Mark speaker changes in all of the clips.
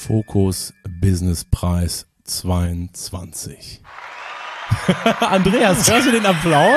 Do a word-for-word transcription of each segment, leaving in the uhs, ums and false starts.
Speaker 1: Fokus Business Preis zweiundzwanzig. Andreas, hörst du den Applaus?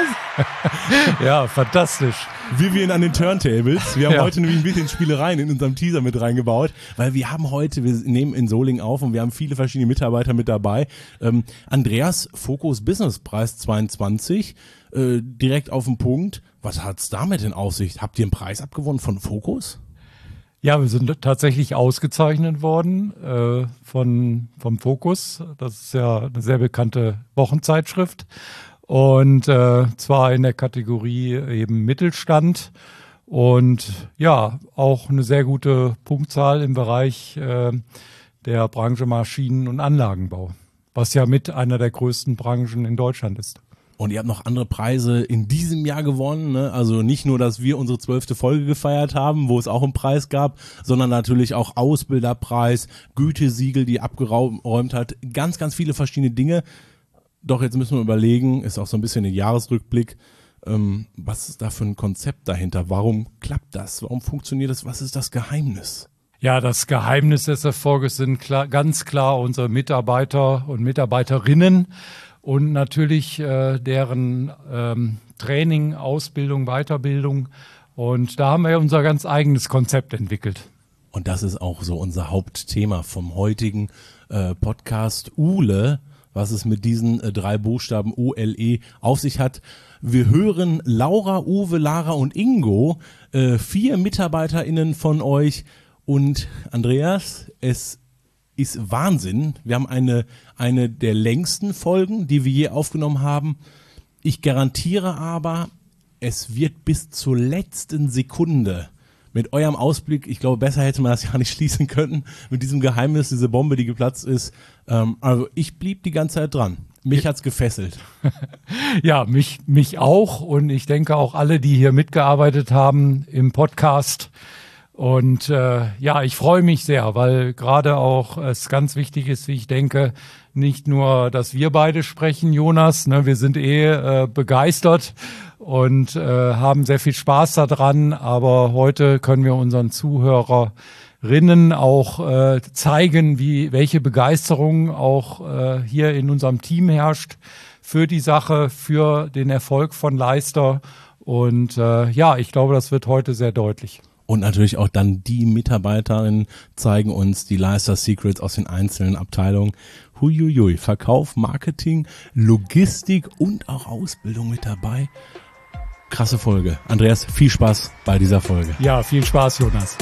Speaker 2: Ja, fantastisch.
Speaker 1: Vivian an den Turntables. Wir haben
Speaker 2: ja.
Speaker 1: heute nämlich ein bisschen Spielereien in unserem Teaser mit reingebaut, weil wir haben heute, wir nehmen in Solingen auf und wir haben viele verschiedene Mitarbeiter mit dabei. Ähm, Andreas, Fokus Business Preis zweiundzwanzig, äh, direkt auf den Punkt. Was hat's damit in Aussicht? Habt ihr einen Preis abgewonnen von Fokus?
Speaker 2: Ja, wir sind tatsächlich ausgezeichnet worden äh, von vom Fokus. Das ist ja eine sehr bekannte Wochenzeitschrift. Und äh, zwar in der Kategorie eben Mittelstand. Und ja, auch eine sehr gute Punktzahl im Bereich äh, der Branche Maschinen- und Anlagenbau, was ja mit einer der größten Branchen in Deutschland ist.
Speaker 1: Und ihr habt noch andere Preise in diesem Jahr gewonnen, ne? Also nicht nur, dass wir unsere zwölfte Folge gefeiert haben, wo es auch einen Preis gab, sondern natürlich auch Ausbilderpreis, Gütesiegel, die abgeräumt hat, ganz, ganz viele verschiedene Dinge. Doch jetzt müssen wir überlegen, ist auch so ein bisschen ein Jahresrückblick, ähm, was ist da für ein Konzept dahinter? Warum klappt das? Warum funktioniert das? Was ist das Geheimnis?
Speaker 2: Ja, das Geheimnis des Erfolges sind klar, ganz klar unsere Mitarbeiter und Mitarbeiterinnen. Und natürlich äh, deren ähm, Training, Ausbildung, Weiterbildung. Und da haben wir ja unser ganz eigenes Konzept entwickelt.
Speaker 1: Und das ist auch so unser Hauptthema vom heutigen äh, Podcast. Uhle, was es mit diesen äh, drei Buchstaben O L E auf sich hat. Wir hören Laura, Uwe, Lara und Ingo, äh, vier MitarbeiterInnen von euch. Und Andreas, es ist Wahnsinn. Wir haben eine, eine der längsten Folgen, die wir je aufgenommen haben. Ich garantiere aber, es wird bis zur letzten Sekunde mit eurem Ausblick, ich glaube, besser hätte man das ja nicht schließen können, mit diesem Geheimnis, diese Bombe, die geplatzt ist. Ähm, also ich blieb die ganze Zeit dran. Mich hat's gefesselt.
Speaker 2: Ja, mich, mich auch. Und ich denke auch alle, die hier mitgearbeitet haben im Podcast. Und äh, ja, ich freue mich sehr, weil gerade auch es ganz wichtig ist, wie ich denke, nicht nur, dass wir beide sprechen, Jonas, ne, wir sind eh äh, begeistert und äh, haben sehr viel Spaß daran, aber heute können wir unseren Zuhörerinnen auch äh, zeigen, wie welche Begeisterung auch äh, hier in unserem Team herrscht für die Sache, für den Erfolg von Leister. Und äh, ja, ich glaube, das wird heute sehr deutlich.
Speaker 1: Und natürlich auch dann die Mitarbeiterinnen zeigen uns die Leister Secrets aus den einzelnen Abteilungen. Huiuiui, Verkauf, Marketing, Logistik und auch Ausbildung mit dabei. Krasse Folge. Andreas, viel Spaß bei dieser Folge.
Speaker 2: Ja, viel Spaß, Jonas.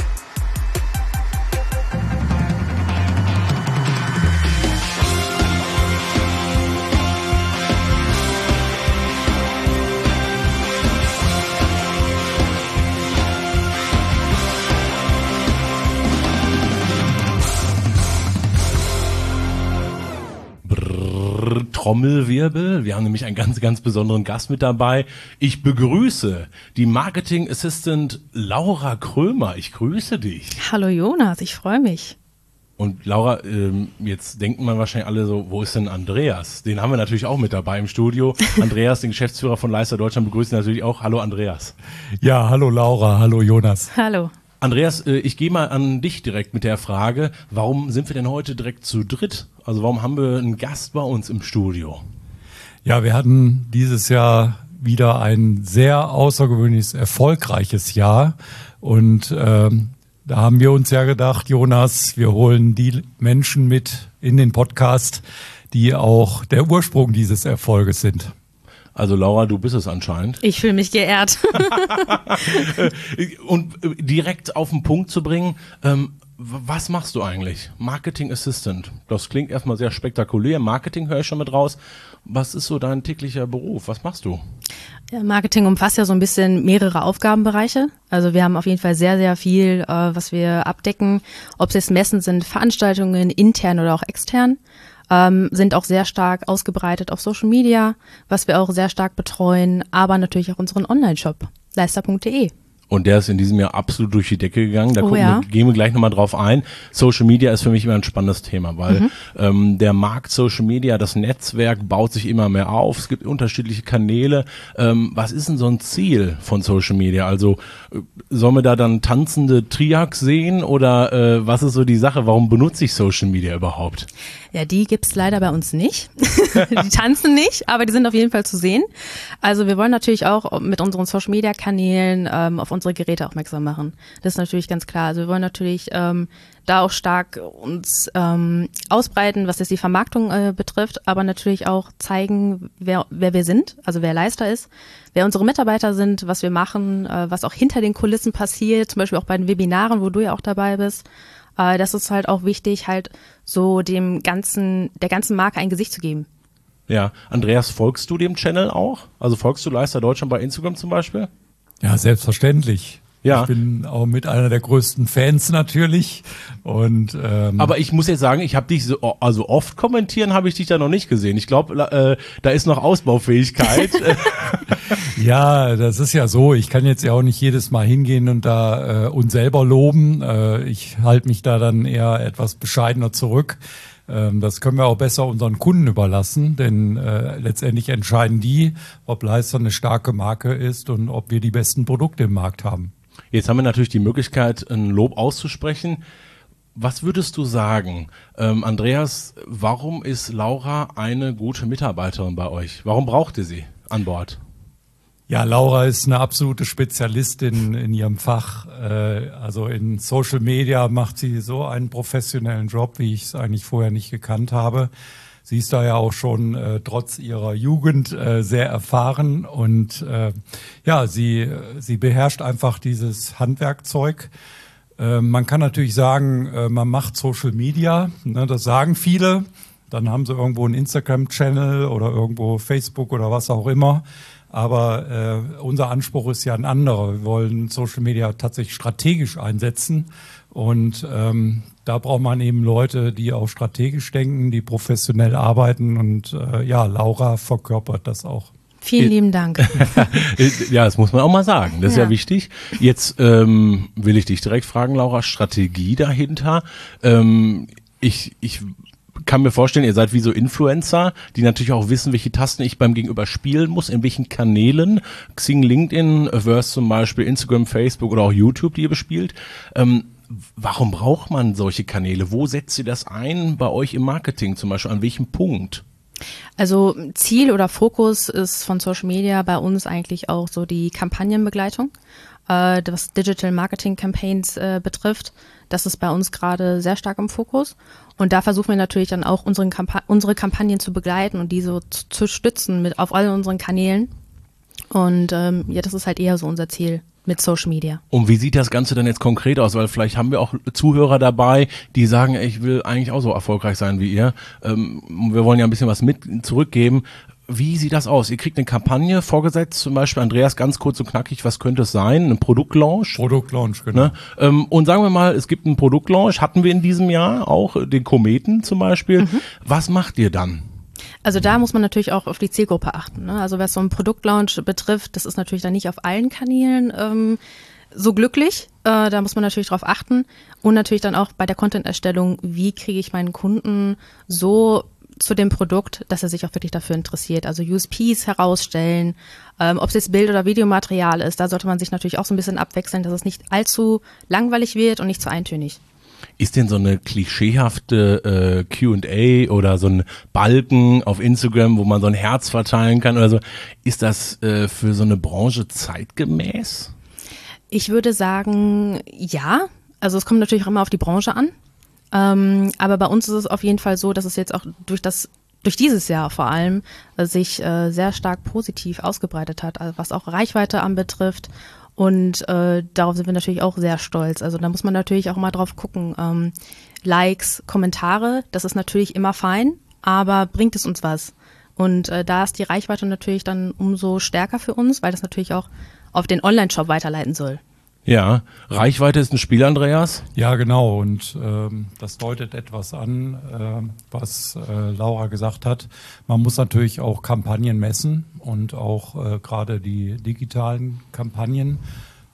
Speaker 1: Trommelwirbel. Wir haben nämlich einen ganz, ganz besonderen Gast mit dabei. Ich begrüße die Marketing Assistant Laura Krömer. Ich grüße dich.
Speaker 3: Hallo Jonas, ich freue mich.
Speaker 1: Und Laura, ähm, jetzt denken wir wahrscheinlich alle so, wo ist denn Andreas? Den haben wir natürlich auch mit dabei im Studio. Andreas, den Geschäftsführer von Leister Deutschland, begrüßen natürlich auch. Hallo Andreas.
Speaker 2: Ja, hallo Laura, hallo Jonas.
Speaker 3: Hallo.
Speaker 1: Andreas, ich gehe mal an dich direkt mit der Frage, warum sind wir denn heute direkt zu dritt? Also warum haben wir einen Gast bei uns im Studio?
Speaker 2: Ja, wir hatten dieses Jahr wieder ein sehr außergewöhnliches, erfolgreiches Jahr. Und ähm, da haben wir uns ja gedacht, Jonas, wir holen die Menschen mit in den Podcast, die auch der Ursprung dieses Erfolges sind.
Speaker 1: Also Laura, du bist es anscheinend.
Speaker 3: Ich fühle mich geehrt.
Speaker 1: Und direkt auf den Punkt zu bringen, ähm, was machst du eigentlich? Marketing Assistant. Das klingt erstmal sehr spektakulär. Marketing höre ich schon mit raus. Was ist so dein täglicher Beruf? Was machst du?
Speaker 3: Ja, Marketing umfasst ja so ein bisschen mehrere Aufgabenbereiche. Also wir haben auf jeden Fall sehr, sehr viel, äh, was wir abdecken. Ob es jetzt Messen sind, Veranstaltungen, intern oder auch extern. Ähm, sind auch sehr stark ausgebreitet auf Social Media, was wir auch sehr stark betreuen, aber natürlich auch unseren Online-Shop, leister punkt de.
Speaker 1: Und der ist in diesem Jahr absolut durch die Decke gegangen. Da
Speaker 3: Oh
Speaker 1: gucken
Speaker 3: ja.
Speaker 1: wir, gehen wir gleich nochmal drauf ein. Social Media ist für mich immer ein spannendes Thema, weil
Speaker 3: Mhm.
Speaker 1: ähm, der Markt Social Media, das Netzwerk baut sich immer mehr auf. Es gibt unterschiedliche Kanäle. Ähm, was ist denn so ein Ziel von Social Media? Also äh, sollen wir da dann tanzende Triacs sehen oder äh, was ist so die Sache? Warum benutze ich Social Media überhaupt?
Speaker 3: Ja, die gibt's leider bei uns nicht. Die tanzen nicht, aber die sind auf jeden Fall zu sehen. Also wir wollen natürlich auch mit unseren Social-Media-Kanälen ähm, auf unsere Geräte aufmerksam machen. Das ist natürlich ganz klar. Also wir wollen natürlich ähm, da auch stark uns ähm, ausbreiten, was jetzt die Vermarktung äh, betrifft, aber natürlich auch zeigen, wer, wer wir sind, also wer Leister ist, wer unsere Mitarbeiter sind, was wir machen, äh, was auch hinter den Kulissen passiert, zum Beispiel auch bei den Webinaren, wo du ja auch dabei bist. Äh, das ist halt auch wichtig, halt so dem ganzen, der ganzen Marke ein Gesicht zu geben.
Speaker 1: Ja, Andreas, folgst du dem Channel auch? Also folgst du Leister Deutschland bei Instagram zum Beispiel?
Speaker 2: Ja, selbstverständlich.
Speaker 1: Ja.
Speaker 2: Ich bin auch mit einer der größten Fans natürlich. Und ähm,
Speaker 1: Aber ich muss jetzt sagen, ich habe dich so, also oft kommentieren habe ich dich da noch nicht gesehen. Ich glaube, äh, da ist noch Ausbaufähigkeit.
Speaker 2: ja, das ist ja so. Ich kann jetzt ja auch nicht jedes Mal hingehen und da äh, uns selber loben. Äh, ich halte mich da dann eher etwas bescheidener zurück. Ähm, das können wir auch besser unseren Kunden überlassen, denn äh, letztendlich entscheiden die, ob Leister eine starke Marke ist und ob wir die besten Produkte im Markt haben.
Speaker 1: Jetzt haben wir natürlich die Möglichkeit, ein Lob auszusprechen. Was würdest du sagen, ähm, Andreas, warum ist Laura eine gute Mitarbeiterin bei euch? Warum braucht ihr sie an Bord?
Speaker 2: Ja, Laura ist eine absolute Spezialistin in ihrem Fach. Äh, also in Social Media macht sie so einen professionellen Job, wie ich es eigentlich vorher nicht gekannt habe. Sie ist da ja auch schon äh, trotz ihrer Jugend äh, sehr erfahren und äh, ja, sie, sie beherrscht einfach dieses Handwerkzeug. Äh, man kann natürlich sagen, äh, man macht Social Media, ne, das sagen viele. Dann haben sie irgendwo einen Instagram-Channel oder irgendwo Facebook oder was auch immer. Aber äh, unser Anspruch ist ja ein anderer. Wir wollen Social Media tatsächlich strategisch einsetzen. Und ähm, da braucht man eben Leute, die auch strategisch denken, die professionell arbeiten. Und äh, ja, Laura verkörpert das auch.
Speaker 3: Vielen lieben Dank.
Speaker 1: Ja, das muss man auch mal sagen. Das ist ja,
Speaker 3: Ja.
Speaker 1: wichtig. Jetzt ähm, will ich dich direkt fragen, Laura, Strategie dahinter. Ähm, ich, ich kann mir vorstellen, ihr seid wie so Influencer, die natürlich auch wissen, welche Tasten ich beim Gegenüber spielen muss, in welchen Kanälen, Xing, LinkedIn, versus zum Beispiel Instagram, Facebook oder auch YouTube, die ihr bespielt. Ähm, warum braucht man solche Kanäle? Wo setzt ihr das ein bei euch im Marketing zum Beispiel? An welchem Punkt?
Speaker 3: Also Ziel oder Fokus ist von Social Media bei uns eigentlich auch so die Kampagnenbegleitung, äh, was Digital Marketing Campaigns äh, betrifft. Das ist bei uns gerade sehr stark im Fokus. Und da versuchen wir natürlich dann auch unseren Kampa- unsere Kampagnen zu begleiten und diese zu, zu stützen mit auf all unseren Kanälen. Und ähm, ja, das ist halt eher so unser Ziel mit Social Media.
Speaker 1: Und wie sieht das Ganze denn jetzt konkret aus? Weil vielleicht haben wir auch Zuhörer dabei, die sagen, ich will eigentlich auch so erfolgreich sein wie ihr. Ähm, wir wollen ja ein bisschen was mit zurückgeben. Wie sieht das aus? Ihr kriegt eine Kampagne vorgesetzt, zum Beispiel, Andreas, ganz kurz und knackig, was könnte es sein? Ein Produktlaunch?
Speaker 2: Produktlaunch, genau.
Speaker 1: Ne? Ähm, und sagen wir mal, es gibt einen Produktlaunch, hatten wir in diesem Jahr auch, den Kometen zum Beispiel. Mhm. Was macht ihr dann?
Speaker 3: Also da muss man natürlich auch auf die Zielgruppe achten, ne? Also was so einen Produktlaunch betrifft, das ist natürlich dann nicht auf allen Kanälen ähm, so glücklich. Äh, da muss man natürlich drauf achten. Und natürlich dann auch bei der Content-Erstellung, wie kriege ich meinen Kunden so zu dem Produkt, dass er sich auch wirklich dafür interessiert. Also U S Ps herausstellen, ähm, ob es jetzt Bild- oder Videomaterial ist, da sollte man sich natürlich auch so ein bisschen abwechseln, dass es nicht allzu langweilig wird und nicht zu eintönig.
Speaker 1: Ist denn so eine klischeehafte äh, Q und A oder so ein Balken auf Instagram, wo man so ein Herz verteilen kann oder so, ist das äh, für so eine Branche zeitgemäß?
Speaker 3: Ich würde sagen, ja. Also es kommt natürlich auch immer auf die Branche an. Ähm, aber bei uns ist es auf jeden Fall so, dass es jetzt auch durch das durch dieses Jahr vor allem äh, sich äh, sehr stark positiv ausgebreitet hat, also was auch Reichweite anbetrifft. Und äh, darauf sind wir natürlich auch sehr stolz. Also da muss man natürlich auch mal drauf gucken. Ähm, Likes, Kommentare, das ist natürlich immer fein, aber bringt es uns was? Und äh, da ist die Reichweite natürlich dann umso stärker für uns, weil das natürlich auch auf den Online-Shop weiterleiten soll.
Speaker 1: Ja, Reichweite ist ein Spiel, Andreas.
Speaker 2: Ja, genau. Und ähm, das deutet etwas an, äh, was äh, Laura gesagt hat. Man muss natürlich auch Kampagnen messen und auch äh, gerade die digitalen Kampagnen.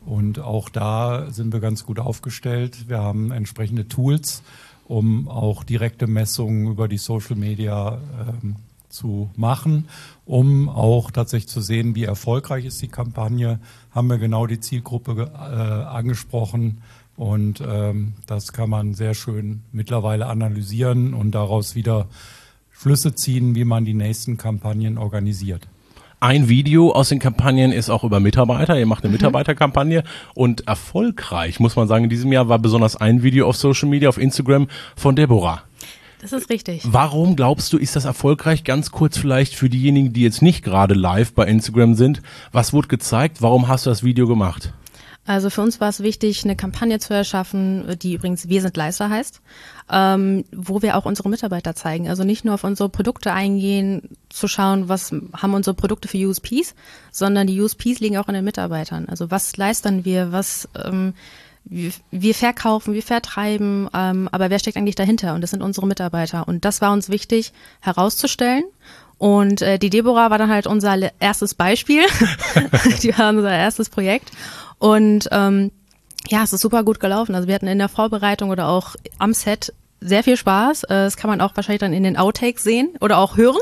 Speaker 2: Und auch da sind wir ganz gut aufgestellt. Wir haben entsprechende Tools, um auch direkte Messungen über die Social Media ähm, zu machen, um auch tatsächlich zu sehen, wie erfolgreich ist die Kampagne. Haben wir genau die Zielgruppe äh, angesprochen und ähm, das kann man sehr schön mittlerweile analysieren und daraus wieder Schlüsse ziehen, wie man die nächsten Kampagnen organisiert.
Speaker 1: Ein Video aus den Kampagnen ist auch über Mitarbeiter. Ihr macht eine Mitarbeiterkampagne und erfolgreich, muss man sagen, in diesem Jahr war besonders ein Video auf Social Media, auf Instagram von Deborah.
Speaker 3: Das ist richtig.
Speaker 1: Warum glaubst du, ist das erfolgreich? Ganz kurz vielleicht für diejenigen, die jetzt nicht gerade live bei Instagram sind. Was wurde gezeigt? Warum hast du das Video gemacht?
Speaker 3: Also für uns war es wichtig, eine Kampagne zu erschaffen, die übrigens Wir sind Leister heißt, ähm, wo wir auch unsere Mitarbeiter zeigen. Also nicht nur auf unsere Produkte eingehen, zu schauen, was haben unsere Produkte für U S Ps, sondern die U S Ps liegen auch in den Mitarbeitern. Also was leisten wir, was ähm, wir, wir verkaufen, wir vertreiben, ähm, aber wer steckt eigentlich dahinter? Und das sind unsere Mitarbeiter. Und das war uns wichtig herauszustellen. Und äh, die Deborah war dann halt unser erstes Beispiel. Die war unser erstes Projekt. Und ähm, ja, es ist super gut gelaufen. Also wir hatten in der Vorbereitung oder auch am Set sehr viel Spaß. Äh, das kann man auch wahrscheinlich dann in den Outtakes sehen oder auch hören.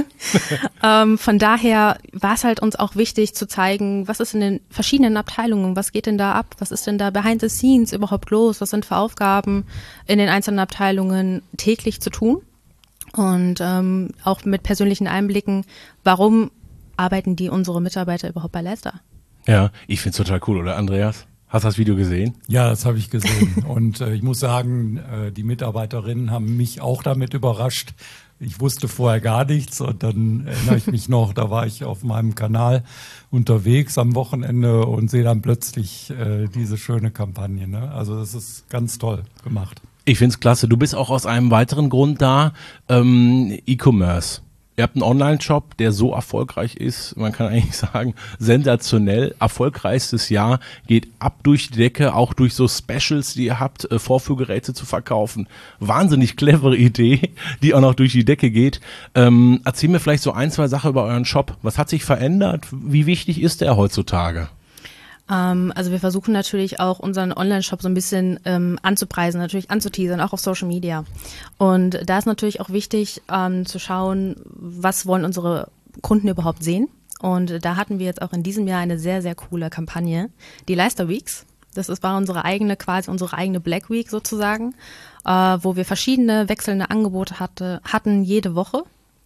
Speaker 3: ähm, von daher war es halt uns auch wichtig zu zeigen, was ist in den verschiedenen Abteilungen, was geht denn da ab, was ist denn da behind the scenes überhaupt los, was sind für Aufgaben in den einzelnen Abteilungen täglich zu tun. Und ähm, auch mit persönlichen Einblicken, warum arbeiten die unsere Mitarbeiter überhaupt bei Leister?
Speaker 1: Ja, ich find's total cool, oder Andreas? Hast du das Video gesehen?
Speaker 2: Ja, das habe ich gesehen. Und äh, ich muss sagen, äh, die Mitarbeiterinnen haben mich auch damit überrascht. Ich wusste vorher gar nichts und dann erinnere ich mich noch, da war ich auf meinem Kanal unterwegs am Wochenende und sehe dann plötzlich äh, diese schöne Kampagne. Ne? Also das ist ganz toll gemacht.
Speaker 1: Ich find's klasse. Du bist auch aus einem weiteren Grund da, ähm, E-Commerce. Ihr habt einen Online-Shop, der so erfolgreich ist, man kann eigentlich sagen, sensationell. Erfolgreichstes Jahr, geht ab durch die Decke, auch durch so Specials, die ihr habt, äh, Vorführgeräte zu verkaufen. Wahnsinnig clevere Idee, die auch noch durch die Decke geht. Ähm, erzähl mir vielleicht so ein, zwei Sachen über euren Shop. Was hat sich verändert? Wie wichtig ist der heutzutage?
Speaker 3: Ähm, also wir versuchen natürlich auch unseren Online-Shop so ein bisschen ähm, anzupreisen, natürlich anzuteasern, auch auf Social Media. Und da ist natürlich auch wichtig ähm, zu schauen, was wollen unsere Kunden überhaupt sehen. Und da hatten wir jetzt auch in diesem Jahr eine sehr, sehr coole Kampagne, die Leister Weeks. Das ist, war unsere eigene, quasi unsere eigene Black Week sozusagen, äh, wo wir verschiedene wechselnde Angebote hatte, hatten jede Woche.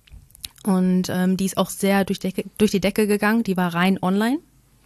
Speaker 3: Und ähm, die ist auch sehr durch, Decke, durch die Decke gegangen, die war rein online.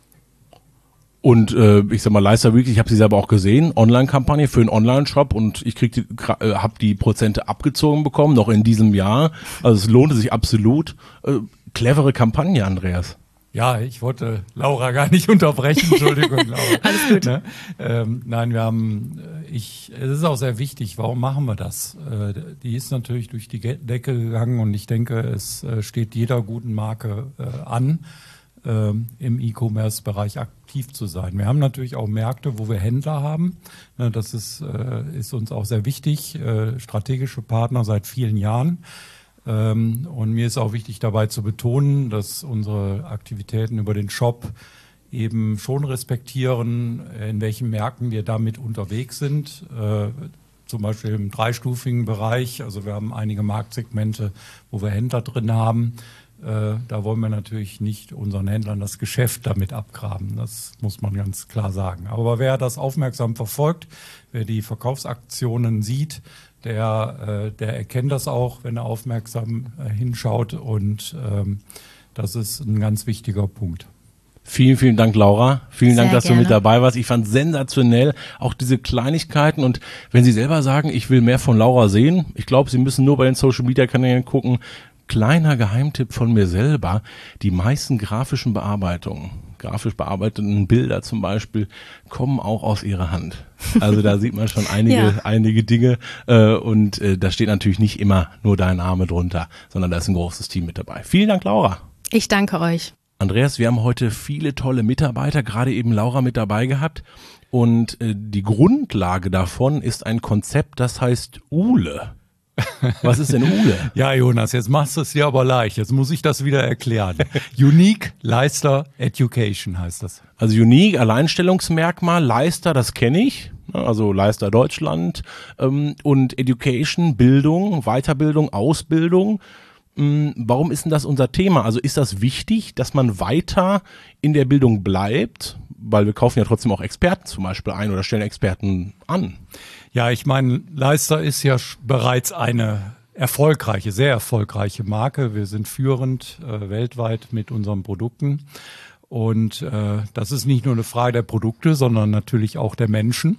Speaker 1: Und äh, ich sag mal, Leister Week, ich habe sie selber auch gesehen, Online-Kampagne für einen Online-Shop und ich krieg die, äh, habe die Prozente abgezogen bekommen, noch in diesem Jahr. Also es lohnte sich absolut. Äh, clevere Kampagne, Andreas.
Speaker 2: Ja, ich wollte Laura gar nicht unterbrechen, Entschuldigung, Laura.
Speaker 3: Alles gut.
Speaker 2: Ne? Ähm, nein, wir haben, ich, es ist auch sehr wichtig, warum machen wir das? Äh, die ist natürlich durch die Decke gegangen und ich denke, es äh, steht jeder guten Marke äh, an, äh, im E-Commerce-Bereich aktiv zu sein. Wir haben natürlich auch Märkte, wo wir Händler haben. Ne, das ist, äh, ist uns auch sehr wichtig, äh, strategische Partner seit vielen Jahren. Ähm, und mir ist auch wichtig dabei zu betonen, dass unsere Aktivitäten über den Shop eben schon respektieren, in welchen Märkten wir damit unterwegs sind. Äh, zum Beispiel im dreistufigen Bereich. Also wir haben einige Marktsegmente, wo wir Händler drin haben. Äh, da wollen wir natürlich nicht unseren Händlern das Geschäft damit abgraben. Das muss man ganz klar sagen. Aber wer das aufmerksam verfolgt, wer die Verkaufsaktionen sieht, der, äh, der erkennt das auch, wenn er aufmerksam äh, hinschaut. Und ähm, das ist ein ganz wichtiger Punkt.
Speaker 1: Vielen, vielen Dank, Laura. Vielen
Speaker 3: Sehr
Speaker 1: Dank, dass
Speaker 3: gerne.
Speaker 1: du mit dabei warst. Ich fand sensationell auch diese Kleinigkeiten. Und wenn Sie selber sagen, ich will mehr von Laura sehen, ich glaube, Sie müssen nur bei den Social-Media-Kanälen gucken. Kleiner Geheimtipp von mir selber, die meisten grafischen Bearbeitungen, grafisch bearbeiteten Bilder zum Beispiel, kommen auch aus ihrer Hand. Also da sieht man schon einige,
Speaker 3: Ja.
Speaker 1: einige Dinge äh, und äh, da steht natürlich nicht immer nur dein Name drunter, sondern da ist ein großes Team mit dabei. Vielen Dank, Laura.
Speaker 3: Ich danke euch.
Speaker 1: Andreas, wir haben heute viele tolle Mitarbeiter, gerade eben Laura mit dabei gehabt und äh, die Grundlage davon ist ein Konzept, das heißt Uhle. Was ist denn U L E?
Speaker 2: Ja, Jonas, jetzt machst du es dir aber leicht. Jetzt muss ich das wieder erklären. Unique Leister Education heißt das.
Speaker 1: Also Unique, Alleinstellungsmerkmal, Leister, das kenne ich. Also Leister Deutschland. Und Education, Bildung, Weiterbildung, Ausbildung. Warum ist denn das unser Thema? Also ist das wichtig, dass man weiter in der Bildung bleibt? Weil wir kaufen ja trotzdem auch Experten zum Beispiel ein oder stellen Experten an.
Speaker 2: Ja, ich meine, Leister ist ja bereits eine erfolgreiche, sehr erfolgreiche Marke. Wir sind führend äh, weltweit mit unseren Produkten. Und äh, das ist nicht nur eine Frage der Produkte, sondern natürlich auch der Menschen.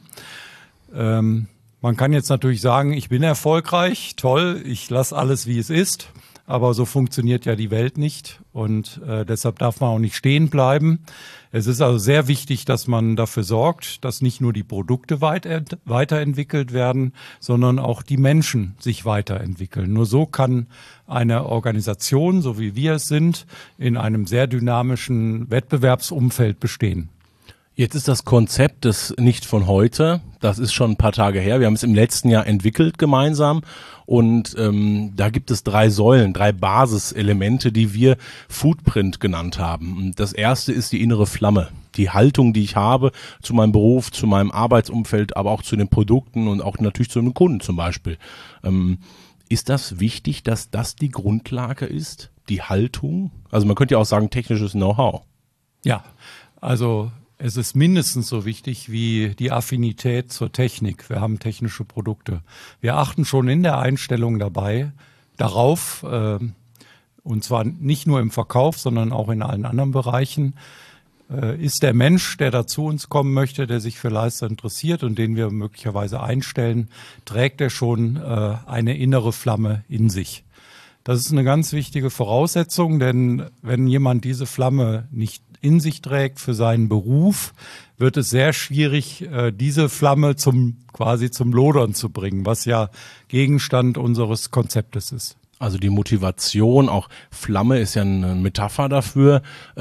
Speaker 2: Ähm, man kann jetzt natürlich sagen, ich bin erfolgreich, toll, ich lasse alles, wie es ist. Aber so funktioniert ja die Welt nicht und äh, deshalb darf man auch nicht stehen bleiben. Es ist also sehr wichtig, dass man dafür sorgt, dass nicht nur die Produkte weiter, weiterentwickelt werden, sondern auch die Menschen sich weiterentwickeln. Nur so kann eine Organisation, so wie wir es sind, in einem sehr dynamischen Wettbewerbsumfeld bestehen.
Speaker 1: Jetzt ist das Konzept des nicht von heute, das ist schon ein paar Tage her. Wir haben es im letzten Jahr entwickelt gemeinsam und ähm, da gibt es drei Säulen, drei Basiselemente, die wir Footprint genannt haben. Und das erste ist die innere Flamme, die Haltung, die ich habe zu meinem Beruf, zu meinem Arbeitsumfeld, aber auch zu den Produkten und auch natürlich zu den Kunden zum Beispiel. Ähm, ist das wichtig, dass das die Grundlage ist, die Haltung? Also man könnte ja auch sagen, technisches Know-how.
Speaker 2: Ja, also es ist mindestens so wichtig wie die Affinität zur Technik. Wir haben technische Produkte. Wir achten schon in der Einstellung dabei darauf, äh, und zwar nicht nur im Verkauf, sondern auch in allen anderen Bereichen, äh, ist der Mensch, der da zu uns kommen möchte, der sich für Leister interessiert und den wir möglicherweise einstellen, trägt er schon äh, eine innere Flamme in sich. Das ist eine ganz wichtige Voraussetzung, denn wenn jemand diese Flamme nicht in sich trägt für seinen Beruf, wird es sehr schwierig, diese Flamme zum quasi zum Lodern zu bringen, was ja Gegenstand unseres Konzeptes ist.
Speaker 1: Also die Motivation, auch Flamme ist ja eine Metapher dafür.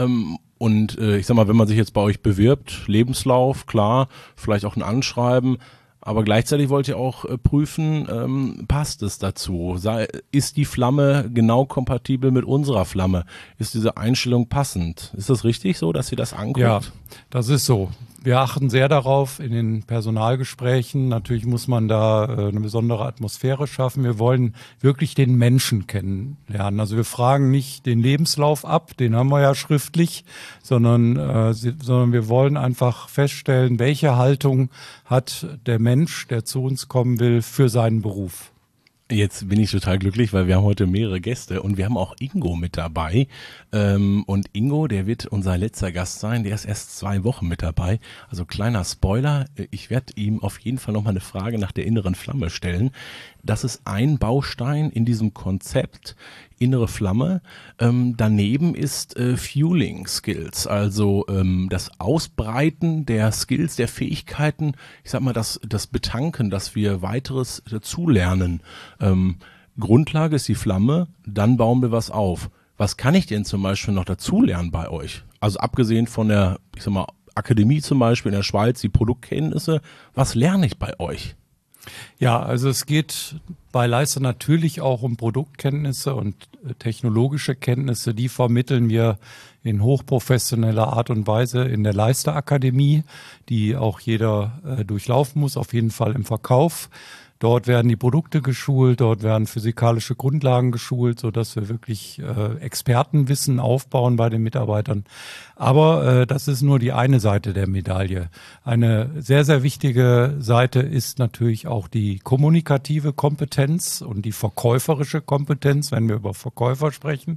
Speaker 1: Und ich sag mal, wenn man sich jetzt bei euch bewirbt, Lebenslauf, klar, vielleicht auch ein Anschreiben, aber gleichzeitig wollt ihr auch äh, prüfen, ähm, passt es dazu? Sei, ist die Flamme genau kompatibel mit unserer Flamme? Ist diese Einstellung passend? Ist das richtig so, dass ihr das anguckt?
Speaker 2: Ja, das ist so. Wir achten sehr darauf in den Personalgesprächen. Natürlich muss man da äh, eine besondere Atmosphäre schaffen. Wir wollen wirklich den Menschen kennenlernen. Also wir fragen nicht den Lebenslauf ab, den haben wir ja schriftlich, sondern, äh, sondern wir wollen einfach feststellen, welche Haltung hat der Mensch, der zu uns kommen will, für seinen Beruf.
Speaker 1: Jetzt bin ich total glücklich, weil wir haben heute mehrere Gäste und wir haben auch Ingo mit dabei. Ähm, und Ingo, der wird unser letzter Gast sein, der ist erst zwei Wochen mit dabei. Also kleiner Spoiler, ich werde ihm auf jeden Fall nochmal eine Frage nach der inneren Flamme stellen. Das ist ein Baustein in diesem Konzept, innere Flamme. Ähm, daneben ist äh, Fueling Skills, also ähm, das Ausbreiten der Skills, der Fähigkeiten, ich sag mal, das, das Betanken, dass wir weiteres dazulernen. Ähm, Grundlage ist die Flamme, dann bauen wir was auf. Was kann ich denn zum Beispiel noch dazulernen bei euch? Also abgesehen von der, ich sag mal, Akademie zum Beispiel in der Schweiz, die Produktkenntnisse, was lerne ich bei euch?
Speaker 2: Ja, also es geht bei Leister natürlich auch um Produktkenntnisse und technologische Kenntnisse. Die vermitteln wir in hochprofessioneller Art und Weise in der Leister Akademie, die auch jeder äh, durchlaufen muss, auf jeden Fall im Verkauf. Dort werden die Produkte geschult, dort werden physikalische Grundlagen geschult, sodass wir wirklich äh, Expertenwissen aufbauen bei den Mitarbeitern. Aber äh, das ist nur die eine Seite der Medaille. Eine sehr, sehr wichtige Seite ist natürlich auch die kommunikative Kompetenz und die verkäuferische Kompetenz, wenn wir über Verkäufer sprechen.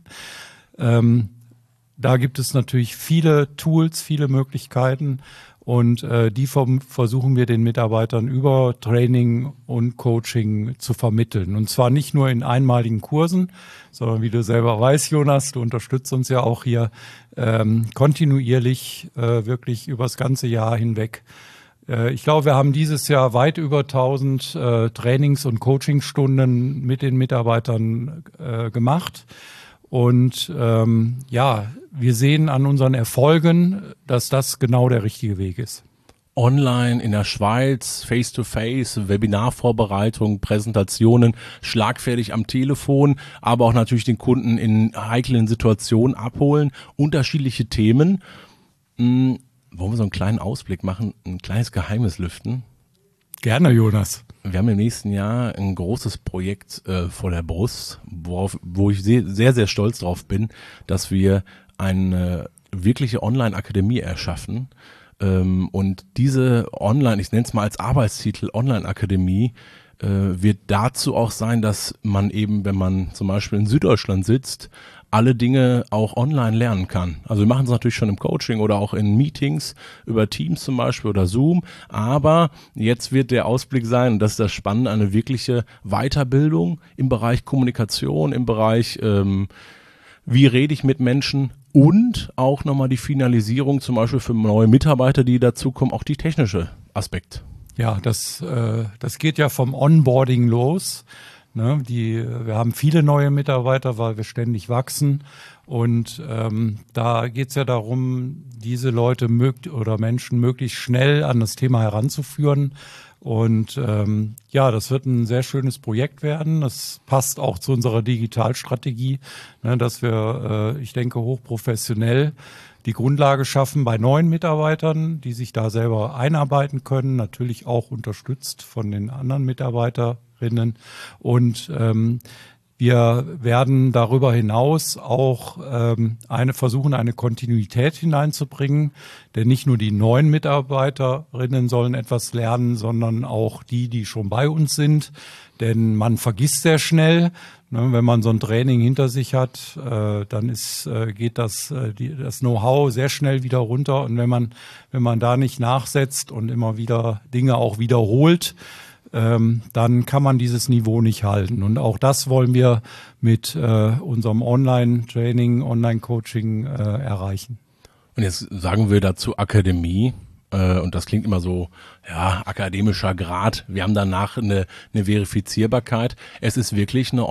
Speaker 2: Ähm, da gibt es natürlich viele Tools, viele Möglichkeiten. Und äh, die vom, versuchen wir den Mitarbeitern über Training und Coaching zu vermitteln. Und zwar nicht nur in einmaligen Kursen, sondern wie du selber weißt, Jonas, du unterstützt uns ja auch hier ähm, kontinuierlich, äh, wirklich übers ganze Jahr hinweg. Äh, ich glaube, wir haben dieses Jahr weit über tausend äh, Trainings- und Coachingstunden mit den Mitarbeitern äh, gemacht. Und ähm, ja, wir sehen an unseren Erfolgen, dass das genau der richtige Weg ist.
Speaker 1: online in der Schweiz, Face-to-Face, Webinarvorbereitung, Präsentationen, schlagfertig am Telefon, aber auch natürlich den Kunden in heiklen Situationen abholen, unterschiedliche Themen. Hm, wollen wir so einen kleinen Ausblick machen, ein kleines Geheimnis lüften?
Speaker 2: Gerne, Jonas.
Speaker 1: Wir haben im nächsten Jahr ein großes Projekt äh, vor der Brust, worauf, wo ich sehr, sehr, sehr stolz drauf bin, dass wir eine wirkliche Online-Akademie erschaffen. Ähm, und diese Online, ich nenne es mal als Arbeitstitel Online-Akademie, äh, wird dazu auch sein, dass man eben, wenn man zum Beispiel in Süddeutschland sitzt, alle Dinge auch online lernen kann. Also wir machen es natürlich schon im Coaching oder auch in Meetings über Teams zum Beispiel oder Zoom, aber jetzt wird der Ausblick sein, und das ist das Spannende, eine wirkliche Weiterbildung im Bereich Kommunikation, im Bereich ähm, wie rede ich mit Menschen und auch nochmal die Finalisierung zum Beispiel für neue Mitarbeiter, die dazukommen, auch die technische Aspekt.
Speaker 2: Ja, das, äh, das geht ja vom Onboarding los. Ne? Die, wir haben viele neue Mitarbeiter, weil wir ständig wachsen. Und ähm, da geht es ja darum, diese Leute mögt oder Menschen möglichst schnell an das Thema heranzuführen. Und ähm, ja, das wird ein sehr schönes Projekt werden. Das passt auch zu unserer Digitalstrategie, ne, dass wir, äh, ich denke, hochprofessionell die Grundlage schaffen bei neuen Mitarbeitern, die sich da selber einarbeiten können, natürlich auch unterstützt von den anderen Mitarbeiterinnen. Und ähm, wir werden darüber hinaus auch ähm, eine versuchen, eine Kontinuität hineinzubringen, denn nicht nur die neuen Mitarbeiterinnen sollen etwas lernen, sondern auch die, die schon bei uns sind. Denn man vergisst sehr schnell, ne, wenn man so ein Training hinter sich hat, äh, dann ist, äh, geht das, äh, die, das Know-how sehr schnell wieder runter. Und wenn man, wenn man da nicht nachsetzt und immer wieder Dinge auch wiederholt, ähm, dann kann man dieses Niveau nicht halten. Und auch das wollen wir mit äh, unserem Online-Training, Online-Coaching äh, erreichen.
Speaker 1: Und jetzt sagen wir dazu Akademie. Und das klingt immer so, ja, akademischer Grad. Wir haben danach eine, eine Verifizierbarkeit. Es ist wirklich eine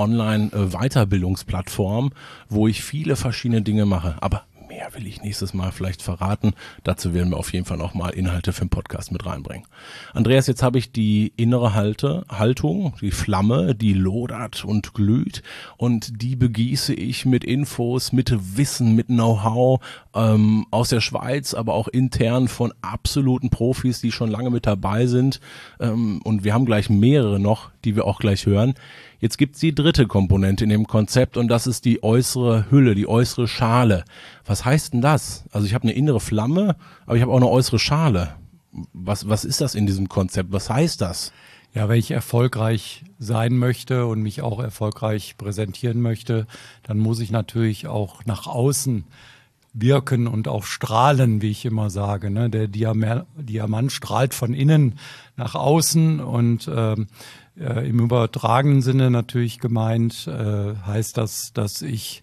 Speaker 1: Online-Weiterbildungsplattform, wo ich viele verschiedene Dinge mache. Aber mehr will ich nächstes Mal vielleicht verraten. Dazu werden wir auf jeden Fall nochmal Inhalte für den Podcast mit reinbringen. Andreas, jetzt habe ich die innere Halte, Haltung, die Flamme, die lodert und glüht, und die begieße ich mit Infos, mit Wissen, mit Know-how ähm, aus der Schweiz, aber auch intern von absoluten Profis, die schon lange mit dabei sind. Ähm, und wir haben gleich mehrere noch, die wir auch gleich hören. Jetzt gibt's die dritte Komponente in dem Konzept, und das ist die äußere Hülle, die äußere Schale. Was heißt denn das? Also ich habe eine innere Flamme, aber ich habe auch eine äußere Schale. Was, was ist das in diesem Konzept? Was heißt das?
Speaker 2: Ja, wenn ich erfolgreich sein möchte und mich auch erfolgreich präsentieren möchte, dann muss ich natürlich auch nach außen wirken und auch strahlen, wie ich immer sage. Ne? Der Diamant, Diamant strahlt von innen nach außen, und ähm, äh, im übertragenen Sinne natürlich gemeint äh, heißt das, dass ich,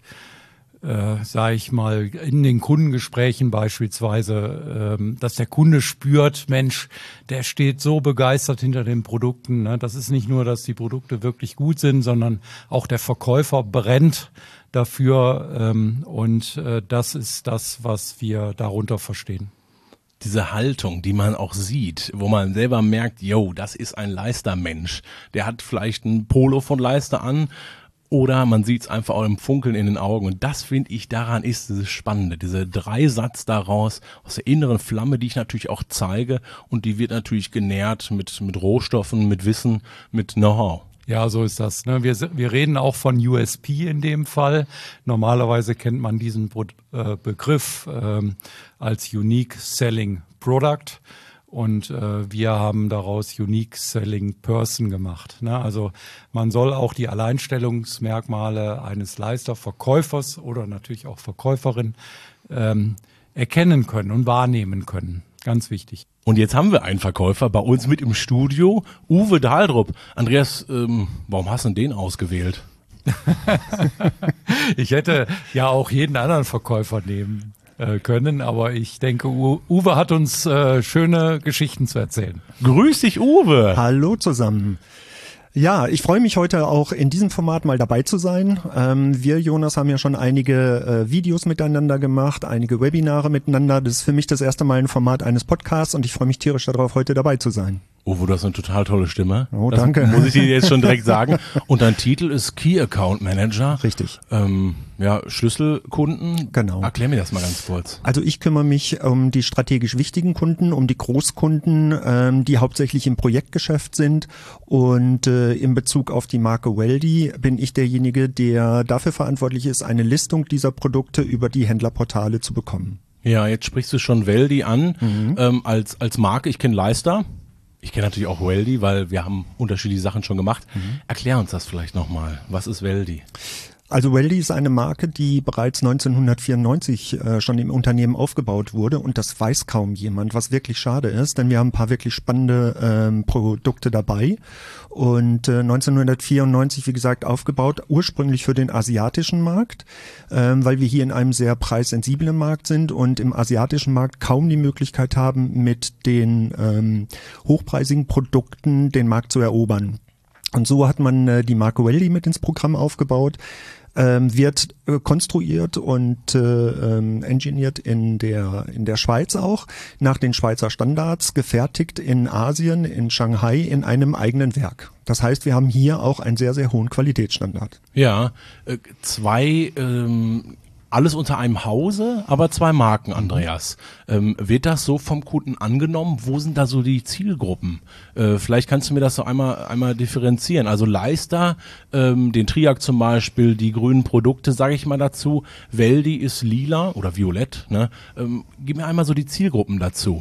Speaker 2: äh, sage ich mal, in den Kundengesprächen beispielsweise, äh, dass der Kunde spürt, Mensch, der steht so begeistert hinter den Produkten. Ne? Das ist nicht nur, dass die Produkte wirklich gut sind, sondern auch der Verkäufer brennt dafür, ähm, und äh, das ist das, was wir darunter verstehen.
Speaker 1: Diese Haltung, die man auch sieht, wo man selber merkt, yo, das ist ein Leister-Mensch. Der hat vielleicht ein Polo von Leister an, oder man sieht es einfach auch im Funkeln in den Augen. Und das, finde ich, daran ist dieses Spannende, diese Dreisatz daraus, aus der inneren Flamme, die ich natürlich auch zeige, und die wird natürlich genährt mit, mit Rohstoffen, mit Wissen, mit Know-how.
Speaker 2: Ja, so ist das. Ne? Wir, wir reden auch von U S P in dem Fall. Normalerweise kennt man diesen Pro, äh, Begriff ähm, als Unique Selling Product, und äh, wir haben daraus Unique Selling Person gemacht. Ne? Also man soll auch die Alleinstellungsmerkmale eines Leisterverkäufers oder natürlich auch Verkäuferin ähm, erkennen können und wahrnehmen können. Ganz wichtig.
Speaker 1: Und jetzt haben wir einen Verkäufer bei uns mit im Studio, Uwe Dahldrup. Andreas, ähm, warum hast du denn den ausgewählt?
Speaker 2: Ich hätte ja auch jeden anderen Verkäufer nehmen äh, können, aber ich denke, U- Uwe hat uns äh, schöne Geschichten zu erzählen.
Speaker 1: Grüß dich, Uwe.
Speaker 4: Hallo zusammen. Ja, ich freue mich heute auch in diesem Format mal dabei zu sein. Ähm, wir, Jonas, haben ja schon einige äh, Videos miteinander gemacht, einige Webinare miteinander. Das ist für mich das erste Mal ein Format eines Podcasts und ich freue mich tierisch darauf, heute dabei zu sein.
Speaker 1: Uwe, du hast eine total tolle Stimme.
Speaker 4: Oh,
Speaker 1: das
Speaker 4: danke.
Speaker 1: Muss ich dir jetzt schon direkt sagen. Und dein Titel ist Key Account Manager.
Speaker 4: Richtig.
Speaker 1: Ähm, ja, Schlüsselkunden.
Speaker 4: Genau.
Speaker 1: Erklär mir das mal ganz kurz.
Speaker 4: Also ich kümmere mich um die strategisch wichtigen Kunden, um die Großkunden, ähm, die hauptsächlich im Projektgeschäft sind. Und äh, in Bezug auf die Marke Weldy bin ich derjenige, der dafür verantwortlich ist, eine Listung dieser Produkte über die Händlerportale zu bekommen.
Speaker 1: Ja, jetzt sprichst du schon Weldy an
Speaker 4: Mhm.
Speaker 1: ähm, als als Marke. Ich kenne Leister. Ich kenne natürlich auch Weldy, weil wir haben unterschiedliche Sachen schon gemacht. Mhm. Erklär uns das vielleicht nochmal. Was ist Weldy?
Speaker 4: Also Weldy ist eine Marke, die bereits neunzehnhundertvierundneunzig äh, schon im Unternehmen aufgebaut wurde und das weiß kaum jemand, was wirklich schade ist, denn wir haben ein paar wirklich spannende ähm, Produkte dabei und äh, neunzehnhundertvierundneunzig, wie gesagt, aufgebaut, ursprünglich für den asiatischen Markt, ähm, weil wir hier in einem sehr preissensiblen Markt sind und im asiatischen Markt kaum die Möglichkeit haben, mit den ähm, hochpreisigen Produkten den Markt zu erobern. Und so hat man äh, die Marke Weldy mit ins Programm aufgebaut, ähm, wird äh, konstruiert und äh, ähm, engineert in der in der Schweiz auch, nach den Schweizer Standards, gefertigt in Asien, in Shanghai, in einem eigenen Werk. Das heißt, wir haben hier auch einen sehr, sehr hohen Qualitätsstandard.
Speaker 1: Ja, äh, zwei, ähm, alles unter einem Hause, aber zwei Marken, Andreas. Ähm, wird das so vom Kunden angenommen? Wo sind da so die Zielgruppen? Äh, vielleicht kannst du mir das so einmal einmal differenzieren. Also Leister, ähm, den Triac zum Beispiel, die grünen Produkte, sage ich mal dazu. Weldy ist lila oder violett. Ne? Ähm, gib mir einmal so die Zielgruppen dazu.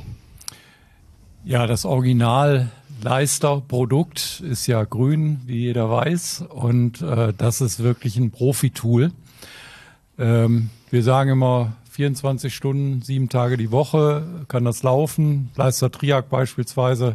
Speaker 2: Ja, das Original Leister-Produkt ist ja grün, wie jeder weiß. Und äh, das ist wirklich ein Profi-Tool. Ähm, wir sagen immer vierundzwanzig Stunden, sieben Tage die Woche kann das laufen. Leister Triac beispielsweise.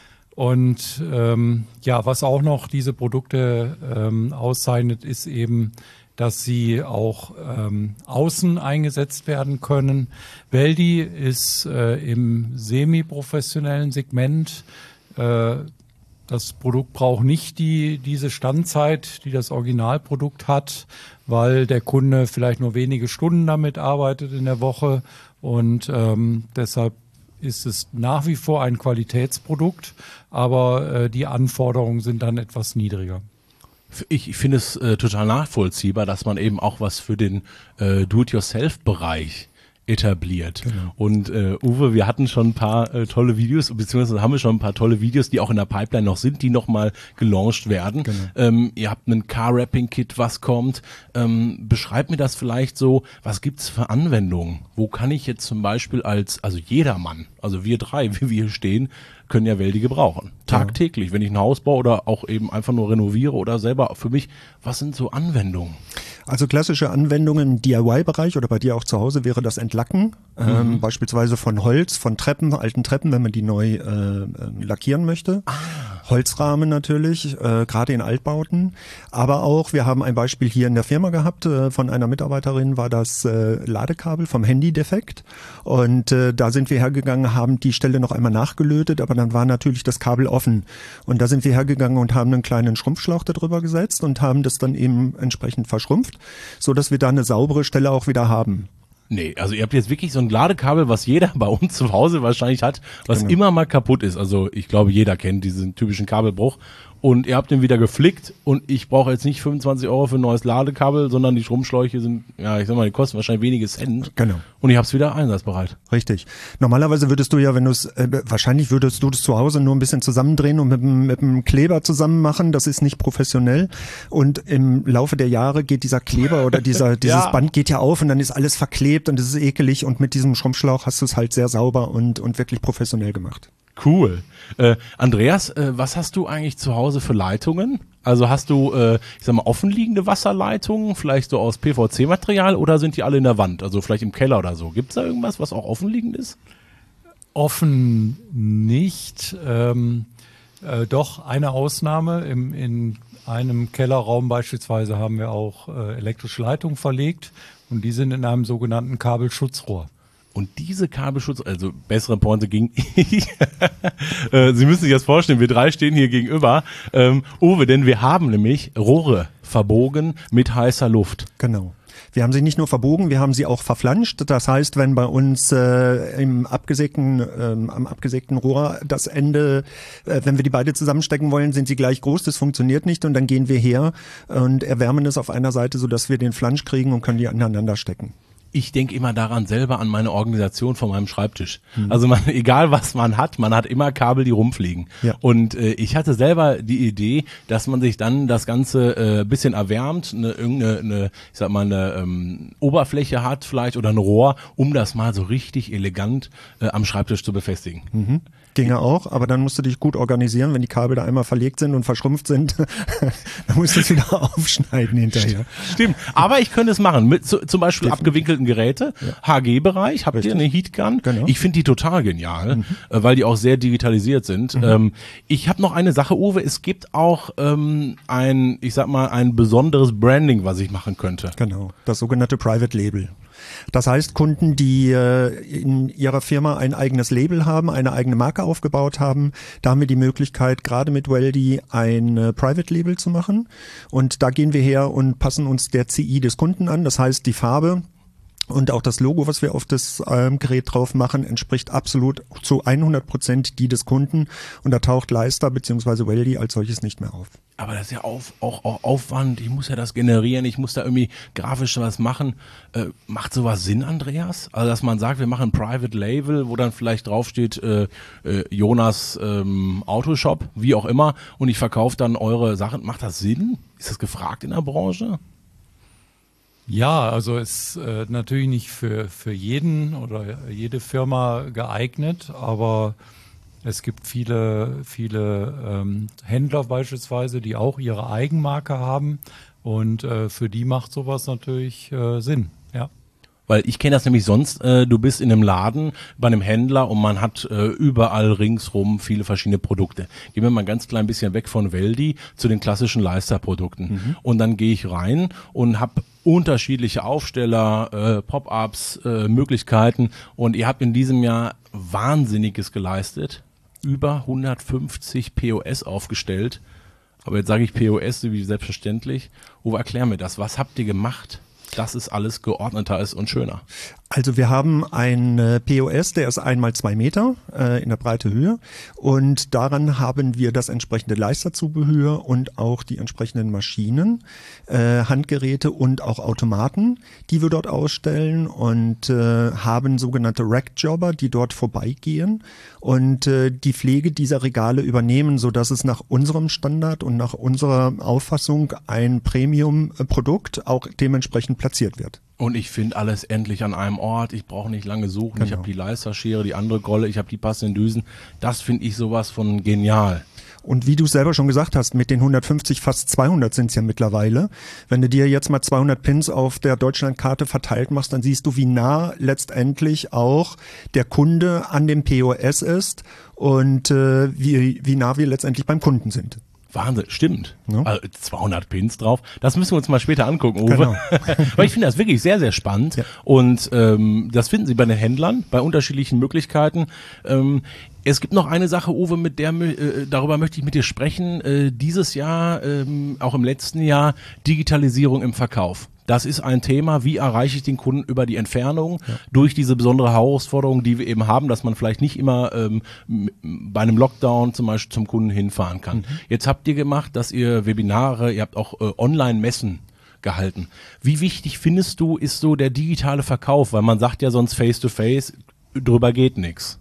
Speaker 2: Und ähm, ja, was auch noch diese Produkte ähm, auszeichnet, ist eben, dass sie auch ähm, außen eingesetzt werden können. Weldy ist äh, im semi-professionellen Segment. Äh, das Produkt braucht nicht die diese Standzeit, die das Originalprodukt hat, weil der Kunde vielleicht nur wenige Stunden damit arbeitet in der Woche. Und ähm, deshalb ist es nach wie vor ein Qualitätsprodukt, aber äh, die Anforderungen sind dann etwas niedriger.
Speaker 1: Ich, ich finde es äh, total nachvollziehbar, dass man eben auch was für den äh, Do-it-yourself-Bereich etabliert. Genau. Und äh, Uwe, wir hatten schon ein paar äh, tolle Videos, beziehungsweise haben wir schon ein paar tolle Videos, die auch in der Pipeline noch sind, die nochmal gelauncht werden. Genau. Ähm, ihr habt einen Car-Wrapping-Kit, was kommt. Ähm, beschreibt mir das vielleicht so, was gibt's für Anwendungen? Wo kann ich jetzt zum Beispiel als, also jedermann, also wir drei, wie wir hier stehen, können ja Weldy gebrauchen. Tagtäglich, ja. Wenn ich ein Haus baue oder auch eben einfach nur renoviere oder selber für mich, was sind so Anwendungen?
Speaker 4: Also klassische Anwendungen im D I Y-Bereich oder bei dir auch zu Hause wäre das Entlacken, mhm. ähm, beispielsweise von Holz, von Treppen, alten Treppen, wenn man die neu äh, lackieren möchte. Ah. Holzrahmen natürlich, äh, gerade in Altbauten. Aber auch, wir haben ein Beispiel hier in der Firma gehabt, äh, von einer Mitarbeiterin war das äh, Ladekabel vom Handy defekt. Und äh, da sind wir hergegangen, haben die Stelle noch einmal nachgelötet, aber dann war natürlich das Kabel offen. Und da sind wir hergegangen und haben einen kleinen Schrumpfschlauch darüber gesetzt und haben das dann eben entsprechend verschrumpft, so dass wir da eine saubere Stelle auch wieder haben.
Speaker 1: Nee, also ihr habt jetzt wirklich so ein Ladekabel, was jeder bei uns zu Hause wahrscheinlich hat, was genau. immer mal kaputt ist. Also ich glaube, jeder kennt diesen typischen Kabelbruch. Und ihr habt den wieder geflickt und ich brauche jetzt nicht fünfundzwanzig Euro für ein neues Ladekabel, sondern die Stromschläuche sind, ja, ich sag mal, die kosten wahrscheinlich wenige Cent.
Speaker 4: Genau.
Speaker 1: Und ich habe es wieder einsatzbereit.
Speaker 4: Richtig. Normalerweise würdest du ja, wenn du es, äh, wahrscheinlich würdest du das zu Hause nur ein bisschen zusammendrehen und mit dem, mit dem Kleber zusammen machen. Das ist nicht professionell. Und im Laufe der Jahre geht dieser Kleber oder dieser, dieses ja. Band geht ja auf und dann ist alles verklebt und es ist ekelig. Und mit diesem Schrumpfschlauch hast du es halt sehr sauber und, und wirklich professionell gemacht.
Speaker 1: Cool. Äh, Andreas, äh, was hast du eigentlich zu Hause für Leitungen? Also hast du, äh, ich sag mal, offenliegende Wasserleitungen, vielleicht so aus P V C-Material oder sind die alle in der Wand? Also vielleicht im Keller oder so. Gibt es da irgendwas, was auch offenliegend ist?
Speaker 2: Offen nicht. Ähm, äh, doch eine Ausnahme. Im, in einem Kellerraum beispielsweise haben wir auch äh, elektrische Leitungen verlegt und die sind in einem sogenannten Kabelschutzrohr.
Speaker 1: Und diese Kabelschutz, also bessere Pointe ging, äh, Sie müssen sich das vorstellen, wir drei stehen hier gegenüber. Ähm, Uwe, denn wir haben nämlich Rohre verbogen mit heißer Luft.
Speaker 4: Genau. Wir haben sie nicht nur verbogen, wir haben sie auch verflanscht. Das heißt, wenn bei uns äh, im abgesägten, ähm, am abgesägten Rohr das Ende, äh, wenn wir die beide zusammenstecken wollen, sind sie gleich groß. Das funktioniert nicht und dann gehen wir her und erwärmen es auf einer Seite, sodass wir den Flansch kriegen und können die aneinander stecken.
Speaker 1: Ich denke immer daran selber an meine Organisation von meinem Schreibtisch. Mhm. Also man, egal was man hat, man hat immer Kabel, die rumfliegen. Ja. Und äh, ich hatte selber die Idee, dass man sich dann das Ganze äh, bisschen erwärmt, eine irgendeine, eine, ich sag mal, eine ähm, Oberfläche hat vielleicht oder ein Rohr, um das mal so richtig elegant äh, am Schreibtisch zu befestigen.
Speaker 4: Mhm. Ginge auch, aber dann musst du dich gut organisieren, wenn die Kabel da einmal verlegt sind und verschrumpft sind, dann musst du es wieder aufschneiden hinterher.
Speaker 1: Stimmt, aber ich könnte es machen, mit zu, zum Beispiel Definitiv. abgewinkelten Geräte, ja. H G-Bereich, habt Richtig. ihr eine Heatgun? Genau. Ich finde die total genial, mhm. äh, weil die auch sehr digitalisiert sind. Mhm. Ähm, ich habe noch eine Sache, Uwe, es gibt auch ähm, ein, ich sag mal, ein besonderes Branding, was ich machen könnte.
Speaker 4: Genau, das sogenannte Private Label. Das heißt, Kunden, die äh, in ihrer Firma ein eigenes Label haben, eine eigene Marke aufgebaut haben, da haben wir die Möglichkeit, gerade mit Weldy ein äh, Private Label zu machen. Und da gehen wir her und passen uns der C I des Kunden an. Das heißt, die Farbe und auch das Logo, was wir auf das ähm, Gerät drauf machen, entspricht absolut zu hundert Prozent die des Kunden. Und da taucht Leister bzw. Weldy als solches nicht mehr auf.
Speaker 1: Aber das ist ja auf, auch, auch Aufwand, ich muss ja das generieren, ich muss da irgendwie grafisch was machen. Äh, macht sowas Sinn, Andreas? Also dass man sagt, wir machen ein Private Label, wo dann vielleicht draufsteht äh, äh, Jonas ähm, Autoshop, wie auch immer, und ich verkaufe dann eure Sachen. Macht das Sinn? Ist das gefragt in der Branche?
Speaker 2: Ja, also ist äh, natürlich nicht für, für jeden oder jede Firma geeignet, aber es gibt viele, viele ähm, Händler beispielsweise, die auch ihre Eigenmarke haben und äh, für die macht sowas natürlich äh, Sinn, ja.
Speaker 1: Weil ich kenne das nämlich sonst, äh, du bist in einem Laden bei einem Händler und man hat äh, überall ringsrum viele verschiedene Produkte. Gehen wir mal ein ganz klein bisschen weg von Weldy zu den klassischen Leister-Produkten. Mhm. Und dann gehe ich rein und habe unterschiedliche Aufsteller, äh, Pop-ups, äh, Möglichkeiten und ihr habt in diesem Jahr Wahnsinniges geleistet. Über hundertfünfzig P O S aufgestellt. Aber jetzt sage ich P O S wie selbstverständlich. Uwe, erklär mir das. Was habt ihr gemacht, dass es alles geordneter ist und schöner?
Speaker 4: Also wir haben ein äh, P O S, der ist einmal zwei Meter äh, in der Breite Höhe und daran haben wir das entsprechende Leisterzubehör und auch die entsprechenden Maschinen, äh, Handgeräte und auch Automaten, die wir dort ausstellen und äh, haben sogenannte Rack-Jobber, die dort vorbeigehen und äh, die Pflege dieser Regale übernehmen, sodass es nach unserem Standard und nach unserer Auffassung ein Premium-Produkt auch dementsprechend platziert wird.
Speaker 1: Und ich finde alles endlich an einem Ort. Ich brauche nicht lange suchen. Genau. Ich habe die Leisterschere, die andere Golle, ich habe die passenden Düsen. Das finde ich sowas von genial.
Speaker 4: Und wie du selber schon gesagt hast, mit den hundertfünfzig, fast zweihundert sind es ja mittlerweile. Wenn du dir jetzt mal zweihundert Pins auf der Deutschlandkarte verteilt machst, dann siehst du, wie nah letztendlich auch der Kunde an dem P O S ist und äh, wie, wie nah wir letztendlich beim Kunden sind.
Speaker 1: Wahnsinn, stimmt. Ja. Also zweihundert Pins drauf. Das müssen wir uns mal später angucken, Uwe. Genau. Weil ich finde das wirklich sehr, sehr spannend. Ja. Und ähm, das finden Sie bei den Händlern, bei unterschiedlichen Möglichkeiten. Ähm, es gibt noch eine Sache, Uwe, mit der äh, darüber möchte ich mit dir sprechen. Äh, dieses Jahr, ähm, auch im letzten Jahr, Digitalisierung im Verkauf. Das ist ein Thema, wie erreiche ich den Kunden über die Entfernung, ja. durch diese besondere Herausforderung, die wir eben haben, dass man vielleicht nicht immer ähm, bei einem Lockdown zum Beispiel zum Kunden hinfahren kann. Mhm. Jetzt habt ihr gemacht, dass ihr Webinare, ihr habt auch äh, Online-Messen gehalten. Wie wichtig findest du, ist so der digitale Verkauf? Weil man sagt ja sonst Face-to-Face, drüber geht nichts.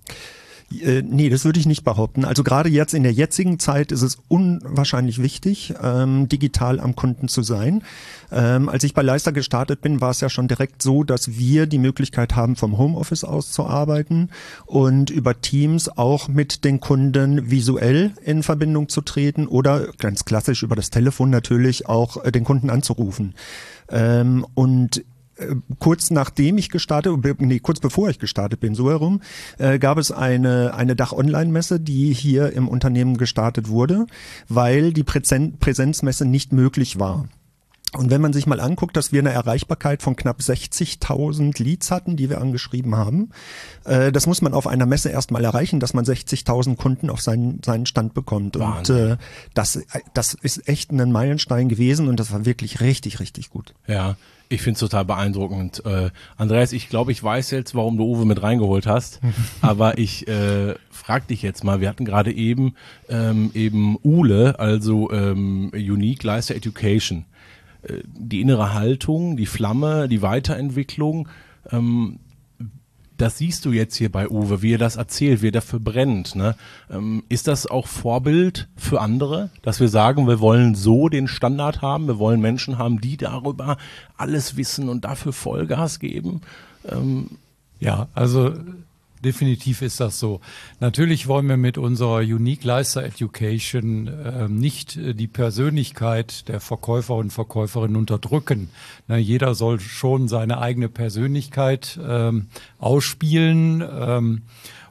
Speaker 4: Äh, nee, das würde ich nicht behaupten. Also gerade jetzt in der jetzigen Zeit ist es unwahrscheinlich wichtig, ähm, digital am Kunden zu sein. Ähm, als ich bei Leister gestartet bin, war es ja schon direkt so, dass wir die Möglichkeit haben, vom Homeoffice aus zu arbeiten und über Teams auch mit den Kunden visuell in Verbindung zu treten oder ganz klassisch über das Telefon natürlich auch äh, den Kunden anzurufen. Ähm, und Kurz nachdem ich gestartet, nee, kurz bevor ich gestartet bin, so herum, äh, gab es eine eine Dach-Online-Messe, die hier im Unternehmen gestartet wurde, weil die Präsen- Präsenzmesse nicht möglich war. Und wenn man sich mal anguckt, dass wir eine Erreichbarkeit von knapp sechzigtausend Leads hatten, die wir angeschrieben haben, äh, das muss man auf einer Messe erstmal erreichen, dass man sechzigtausend Kunden auf seinen, seinen Stand bekommt. Wahnsinn. Und äh, das, das ist echt ein Meilenstein gewesen und das war wirklich richtig, richtig gut.
Speaker 1: Ja, ich finde es total beeindruckend. Äh, Andreas, ich glaube, ich weiß jetzt, warum du Uwe mit reingeholt hast, aber ich äh, frag dich jetzt mal, wir hatten gerade eben ähm, eben Ule, also ähm, Unique Leister Education. Die innere Haltung, die Flamme, die Weiterentwicklung, ähm, das siehst du jetzt hier bei Uwe, wie er das erzählt, wie er dafür brennt. Ne? Ähm, ist das auch Vorbild für andere, dass wir sagen, wir wollen so den Standard haben, wir wollen Menschen haben, die darüber alles wissen und dafür Vollgas geben? Ähm,
Speaker 2: ja, also definitiv ist das so. Natürlich wollen wir mit unserer Unique Leister Education äh, nicht äh, die Persönlichkeit der Verkäufer und Verkäuferinnen unterdrücken. Na, jeder soll schon seine eigene Persönlichkeit ähm, ausspielen ähm,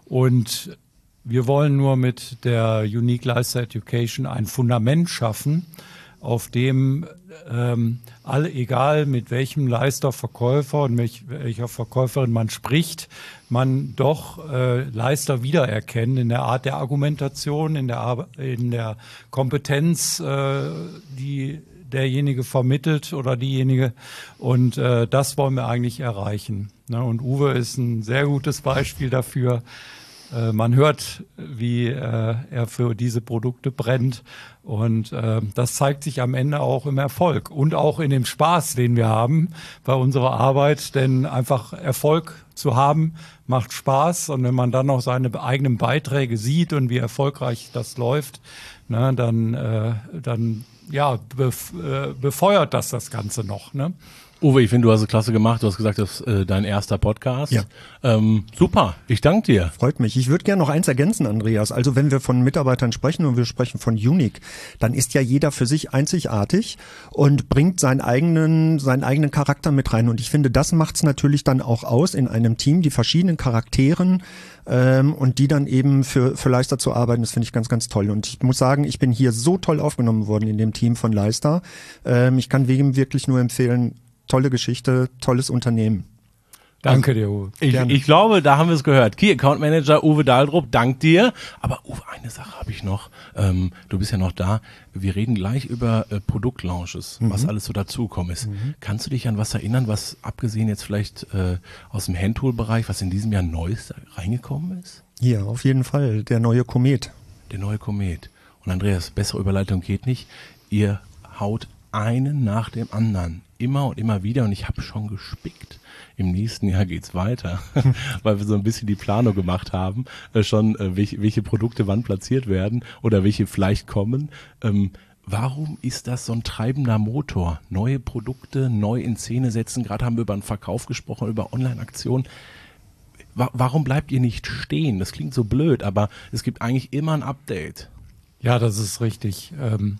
Speaker 2: und wir wollen nur mit der Unique Leister Education ein Fundament schaffen, auf dem ähm, alle, egal mit welchem Leister, Verkäufer und mit welcher Verkäuferin man spricht, man doch äh, Leister wiedererkennt in der Art der Argumentation, in der, Ar- in der Kompetenz, äh, die derjenige vermittelt oder diejenige. Und äh, das wollen wir eigentlich erreichen. Ne? Und Uwe ist ein sehr gutes Beispiel dafür. Äh, man hört, wie äh, er für diese Produkte brennt. Und äh, das zeigt sich am Ende auch im Erfolg und auch in dem Spaß, den wir haben bei unserer Arbeit. Denn einfach Erfolg zu haben, macht Spaß. Und wenn man dann noch seine eigenen Beiträge sieht und wie erfolgreich das läuft, ne, dann, äh, dann ja, bef- äh, befeuert das das Ganze noch, ne?
Speaker 1: Uwe, ich finde, du hast es klasse gemacht. Du hast gesagt, das ist äh, dein erster Podcast.
Speaker 4: Ja.
Speaker 1: Ähm, super, ich danke dir.
Speaker 4: Freut mich. Ich würde gerne noch eins ergänzen, Andreas. Also wenn wir von Mitarbeitern sprechen und wir sprechen von Unique, dann ist ja jeder für sich einzigartig und bringt seinen eigenen, seinen eigenen Charakter mit rein. Und ich finde, das macht es natürlich dann auch aus in einem Team, die verschiedenen Charakteren ähm, und die dann eben für, für Leister zu arbeiten. Das finde ich ganz, ganz toll. Und ich muss sagen, ich bin hier so toll aufgenommen worden in dem Team von Leister. Ähm, ich kann wem wirklich nur empfehlen, tolle Geschichte, tolles Unternehmen.
Speaker 2: Danke dir, Uwe.
Speaker 1: Ich, ich glaube, da haben wir es gehört. Key Account Manager Uwe Dahldrup, dank dir. Aber Uwe, eine Sache habe ich noch. Ähm, du bist ja noch da. Wir reden gleich über äh, Produktlaunches, mhm. was alles so dazugekommen ist. Mhm. Kannst du dich an was erinnern, was abgesehen jetzt vielleicht äh, aus dem Handtool-Bereich, was in diesem Jahr Neues reingekommen ist?
Speaker 4: Ja, auf jeden Fall. Der neue Komet.
Speaker 1: Der neue Komet. Und Andreas, bessere Überleitung geht nicht. Ihr haut einen nach dem anderen. Immer und immer wieder und ich habe schon gespickt. Im nächsten Jahr geht's weiter, weil wir so ein bisschen die Planung gemacht haben, äh, schon äh, welche, welche Produkte wann platziert werden oder welche vielleicht kommen. Ähm, warum ist das so ein treibender Motor? Neue Produkte, neu in Szene setzen. Gerade haben wir über den Verkauf gesprochen, über Online-Aktionen. Wa- warum bleibt ihr nicht stehen? Das klingt so blöd, aber es gibt eigentlich immer ein Update.
Speaker 2: Ja, das ist richtig. Ähm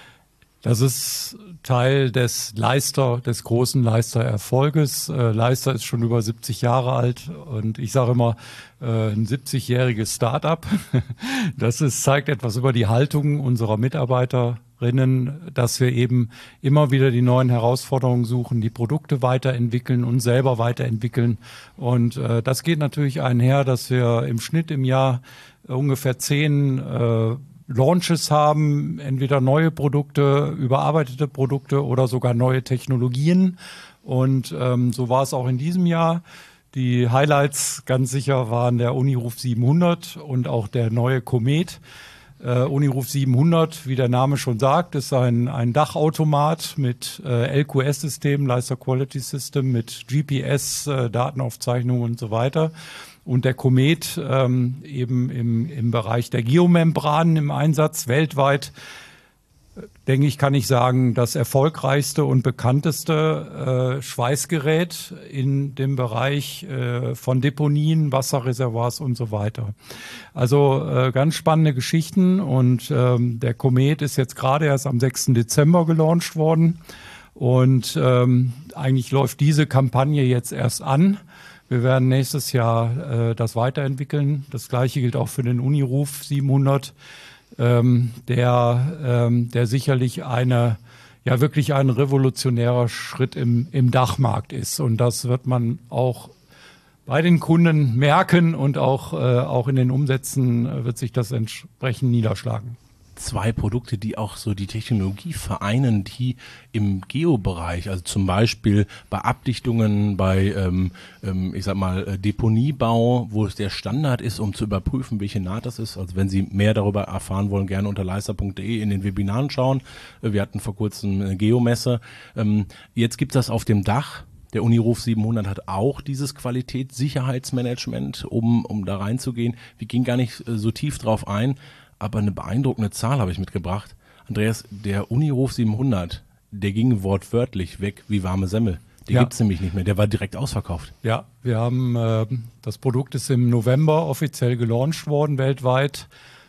Speaker 2: Das ist Teil des Leister, des großen Leister-Erfolges. Äh, Leister ist schon über siebzig Jahre alt und ich sage immer, äh, ein siebzigjähriges Start-up. Das ist, zeigt etwas über die Haltung unserer Mitarbeiterinnen, dass wir eben immer wieder die neuen Herausforderungen suchen, die Produkte weiterentwickeln und selber weiterentwickeln. Und äh, das geht natürlich einher, dass wir im Schnitt im Jahr ungefähr zehn äh, Launches haben, entweder neue Produkte, überarbeitete Produkte oder sogar neue Technologien. Und ähm, so war es auch in diesem Jahr. Die Highlights ganz sicher waren der Uniruf siebenhundert und auch der neue Komet. Äh, Uniruf siebenhundert, wie der Name schon sagt, ist ein, ein Dachautomat mit äh, L Q S-System, Leister Quality System, mit G P S, äh, Datenaufzeichnung und so weiter. Und der Komet ähm, eben im, im Bereich der Geomembranen im Einsatz weltweit, äh, denke ich, kann ich sagen, das erfolgreichste und bekannteste äh, Schweißgerät in dem Bereich äh, von Deponien, Wasserreservoirs und so weiter. Also äh, ganz spannende Geschichten und ähm, der Komet ist jetzt gerade erst am sechsten Dezember gelauncht worden und ähm, eigentlich läuft diese Kampagne jetzt erst an. Wir werden nächstes Jahr äh, das weiterentwickeln. Das Gleiche gilt auch für den Uniruf siebenhundert, ähm, der, ähm, der sicherlich eine, ja wirklich ein revolutionärer Schritt im, im Dachmarkt ist. Und das wird man auch bei den Kunden merken und auch, äh, auch in den Umsätzen äh, wird sich das entsprechend niederschlagen.
Speaker 1: Zwei Produkte, die auch so die Technologie vereinen, die im Geobereich, also zum Beispiel bei Abdichtungen, bei, ähm, ähm, ich sag mal, Deponiebau, wo es der Standard ist, um zu überprüfen, welche Naht das ist. Also wenn Sie mehr darüber erfahren wollen, gerne unter leister punkt de in den Webinaren schauen. Wir hatten vor kurzem eine Geomesse. Ähm, jetzt gibt es das auf dem Dach. Der Uniroof siebenhundert hat auch dieses Qualitätssicherheitsmanagement, um, um da reinzugehen. Wir gehen gar nicht äh, so tief drauf ein. Aber eine beeindruckende Zahl habe ich mitgebracht. Andreas, der Uniroof siebenhundert, der ging wortwörtlich weg wie warme Semmel. Den
Speaker 2: ja.
Speaker 1: gibt's nämlich nicht mehr, der war direkt ausverkauft.
Speaker 2: Ja, wir haben, äh, das Produkt ist im November offiziell gelauncht worden weltweit.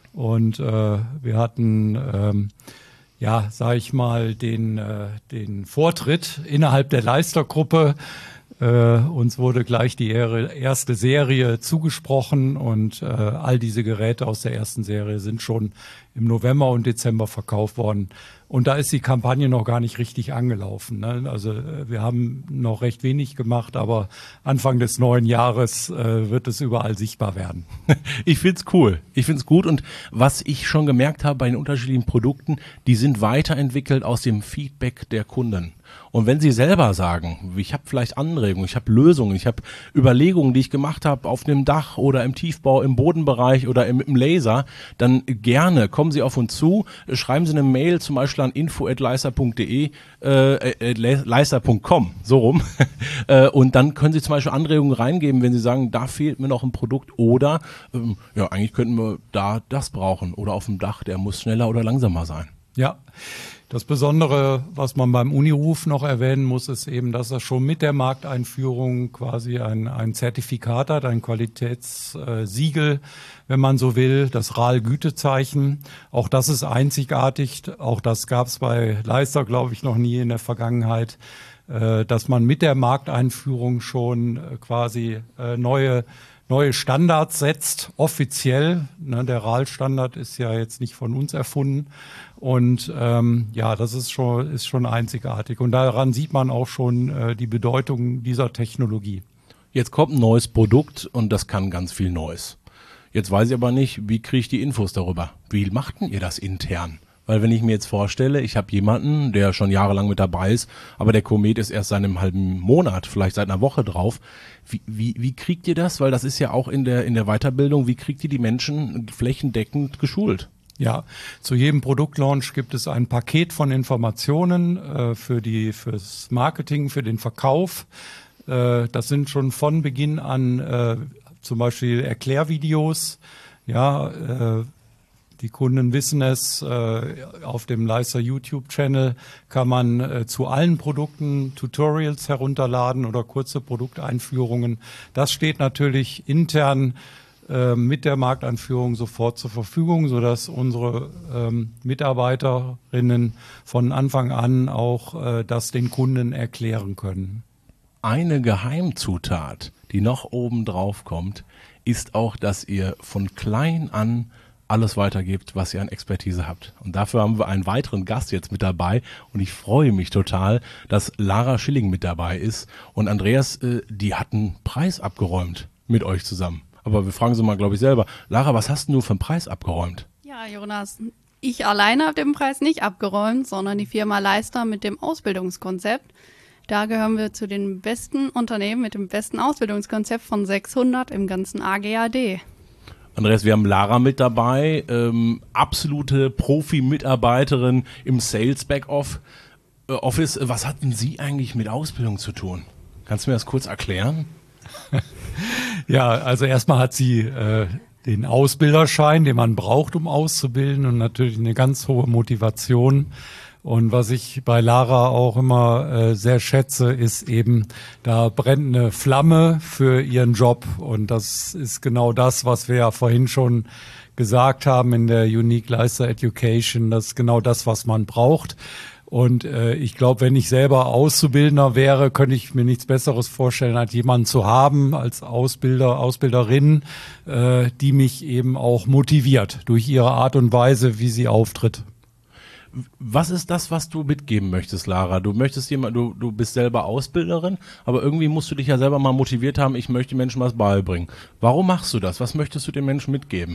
Speaker 2: Und äh, wir hatten, ähm, ja, sag ich mal, den, äh, den Vortritt innerhalb der Leister-Gruppe. Äh, uns wurde gleich die erste Serie zugesprochen und äh, all diese Geräte aus der ersten Serie sind schon im November und Dezember verkauft worden. Und da ist die Kampagne noch gar nicht richtig angelaufen. Ne? Also äh, wir haben noch recht wenig gemacht, aber Anfang des neuen Jahres äh, wird es überall sichtbar werden.
Speaker 1: Ich find's cool. Ich find's gut. Und was ich schon gemerkt habe bei den unterschiedlichen Produkten, die sind weiterentwickelt aus dem Feedback der Kunden. Und wenn Sie selber sagen, ich habe vielleicht Anregungen, ich habe Lösungen, ich habe Überlegungen, die ich gemacht habe auf dem Dach oder im Tiefbau, im Bodenbereich oder im, im Laser, dann gerne kommen Sie auf uns zu, schreiben Sie eine Mail zum Beispiel an info at leister punkt de, äh, leister punkt com, so rum. Und dann können Sie zum Beispiel Anregungen reingeben, wenn Sie sagen, da fehlt mir noch ein Produkt oder ähm, ja, eigentlich könnten wir da das brauchen oder auf dem Dach, der muss schneller oder langsamer sein.
Speaker 2: Ja. Das Besondere, was man beim Uniroof noch erwähnen muss, ist eben, dass er schon mit der Markteinführung quasi ein, ein Zertifikat hat, ein Qualitätssiegel, wenn man so will, das R A L-Gütezeichen. Auch das ist einzigartig. Auch das gab es bei Leister, glaube ich, noch nie in der Vergangenheit, äh, dass man mit der Markteinführung schon äh, quasi äh, neue neue Standards setzt, offiziell. Ne, der R A L-Standard ist ja jetzt nicht von uns erfunden. Und ähm, ja, das ist schon, ist schon einzigartig. Und daran sieht man auch schon äh, die Bedeutung dieser Technologie.
Speaker 1: Jetzt kommt ein neues Produkt und das kann ganz viel Neues. Jetzt weiß ich aber nicht, wie kriege ich die Infos darüber? Wie macht denn ihr das intern? Weil wenn ich mir jetzt vorstelle, ich habe jemanden, der schon jahrelang mit dabei ist, aber der Komet ist erst seit einem halben Monat, vielleicht seit einer Woche drauf. Wie, wie, wie kriegt ihr das? Weil das ist ja auch in der, in der Weiterbildung, wie kriegt ihr die Menschen flächendeckend geschult?
Speaker 2: Ja, zu jedem Produktlaunch gibt es ein Paket von Informationen äh, für die, fürs Marketing, für den Verkauf. Äh, das sind schon von Beginn an äh, zum Beispiel Erklärvideos, ja, äh, die Kunden wissen es, äh, auf dem Leister YouTube-Channel kann man äh, zu allen Produkten Tutorials herunterladen oder kurze Produkteinführungen. Das steht natürlich intern äh, mit der Markteinführung sofort zur Verfügung, sodass unsere ähm, Mitarbeiterinnen von Anfang an auch äh, das den Kunden erklären können.
Speaker 1: Eine Geheimzutat, die noch oben drauf kommt, ist auch, dass ihr von klein an alles weitergebt, was ihr an Expertise habt. Und dafür haben wir einen weiteren Gast jetzt mit dabei und ich freue mich total, dass Lara Schilling mit dabei ist. Und Andreas, äh, die hat einen Preis abgeräumt mit euch zusammen. Aber wir fragen sie mal, glaube ich, selber. Lara, was hast denn du für einen Preis abgeräumt?
Speaker 5: Ja, Jonas, ich alleine habe den Preis nicht abgeräumt, sondern die Firma Leister mit dem Ausbildungskonzept. Da gehören wir zu den besten Unternehmen mit dem besten Ausbildungskonzept von sechshundert im ganzen A G A D.
Speaker 1: Andreas, wir haben Lara mit dabei, ähm, absolute Profi-Mitarbeiterin im Sales Backoffice. Äh, Office. Was hatten Sie eigentlich mit Ausbildung zu tun? Kannst du mir das kurz erklären?
Speaker 2: Ja, also erstmal hat sie äh, den Ausbilderschein, den man braucht, um auszubilden und natürlich eine ganz hohe Motivation. Und was ich bei Lara auch immer äh, sehr schätze, ist eben, da brennt eine Flamme für ihren Job. Und das ist genau das, was wir ja vorhin schon gesagt haben in der Unique Leister Education. Das ist genau das, was man braucht. Und äh, ich glaube, wenn ich selber Auszubildender wäre, könnte ich mir nichts Besseres vorstellen, als jemanden zu haben, als Ausbilder, Ausbilderin, äh, die mich eben auch motiviert durch ihre Art und Weise, wie sie auftritt.
Speaker 1: Was ist das, was du mitgeben möchtest, Lara? Du möchtest jemand, du, du bist selber Ausbilderin, aber irgendwie musst du dich ja selber mal motiviert haben, ich möchte Menschen was beibringen. Warum machst du das? Was möchtest du den Menschen mitgeben?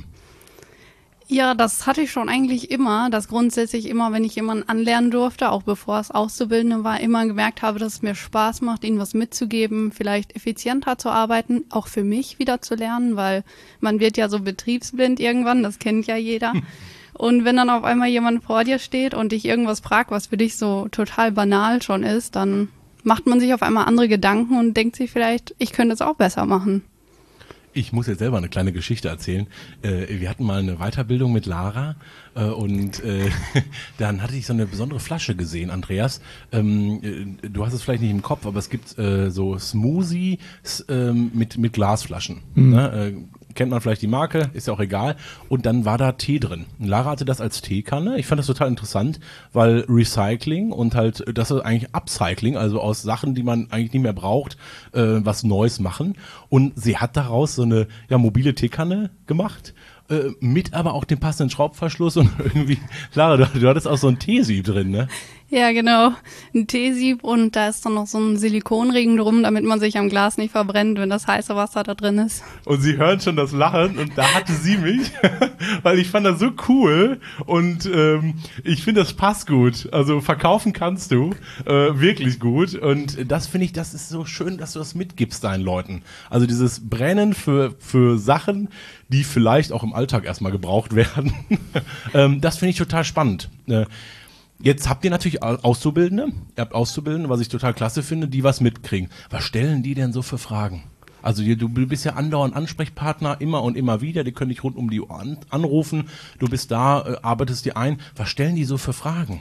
Speaker 5: Ja, das hatte ich schon eigentlich immer, dass grundsätzlich immer, wenn ich jemanden anlernen durfte, auch bevor es Auszubildende war, immer gemerkt habe, dass es mir Spaß macht, ihnen was mitzugeben, vielleicht effizienter zu arbeiten, auch für mich wieder zu lernen, weil man wird ja so betriebsblind irgendwann, das kennt ja jeder. Und wenn dann auf einmal jemand vor dir steht und dich irgendwas fragt, was für dich so total banal schon ist, dann macht man sich auf einmal andere Gedanken und denkt sich vielleicht, ich könnte es auch besser machen.
Speaker 1: Ich muss jetzt selber eine kleine Geschichte erzählen. Äh, wir hatten mal eine Weiterbildung mit Lara äh, und äh, dann hatte ich so eine besondere Flasche gesehen, Andreas. Ähm, äh, du hast es vielleicht nicht im Kopf, aber es gibt äh, so Smoothies äh, mit, mit Glasflaschen. Mhm. Ne? Äh, kennt man vielleicht die Marke, ist ja auch egal. Und dann war da Tee drin. Und Lara hatte das als Teekanne. Ich fand das total interessant, weil Recycling und halt, das ist eigentlich Upcycling, also aus Sachen, die man eigentlich nicht mehr braucht, äh, was Neues machen. Und sie hat daraus so eine ja, mobile Teekanne gemacht, äh, mit aber auch dem passenden Schraubverschluss und irgendwie, Lara, du, du hattest auch so ein Teesieb drin, ne?
Speaker 5: Ja, genau. Ein Teesieb und da ist dann noch so ein Silikonring drum, damit man sich am Glas nicht verbrennt, wenn das heiße Wasser da drin ist.
Speaker 1: Und Sie hören schon das Lachen und da hatte sie mich, weil ich fand das so cool und ähm, ich finde, das passt gut. Also verkaufen kannst du äh, wirklich gut und das finde ich, das ist so schön, dass du das mitgibst deinen Leuten. Also dieses Brennen für, für Sachen, die vielleicht auch im Alltag erstmal gebraucht werden, ähm, das finde ich total spannend. Äh, Jetzt habt ihr natürlich Auszubildende, ihr habt Auszubildende, was ich total klasse finde, die was mitkriegen. Was stellen die denn so für Fragen? Also du bist ja andauernd Ansprechpartner, immer und immer wieder, die können dich rund um die Uhr anrufen, du bist da, arbeitest dir ein. Was stellen die so für Fragen?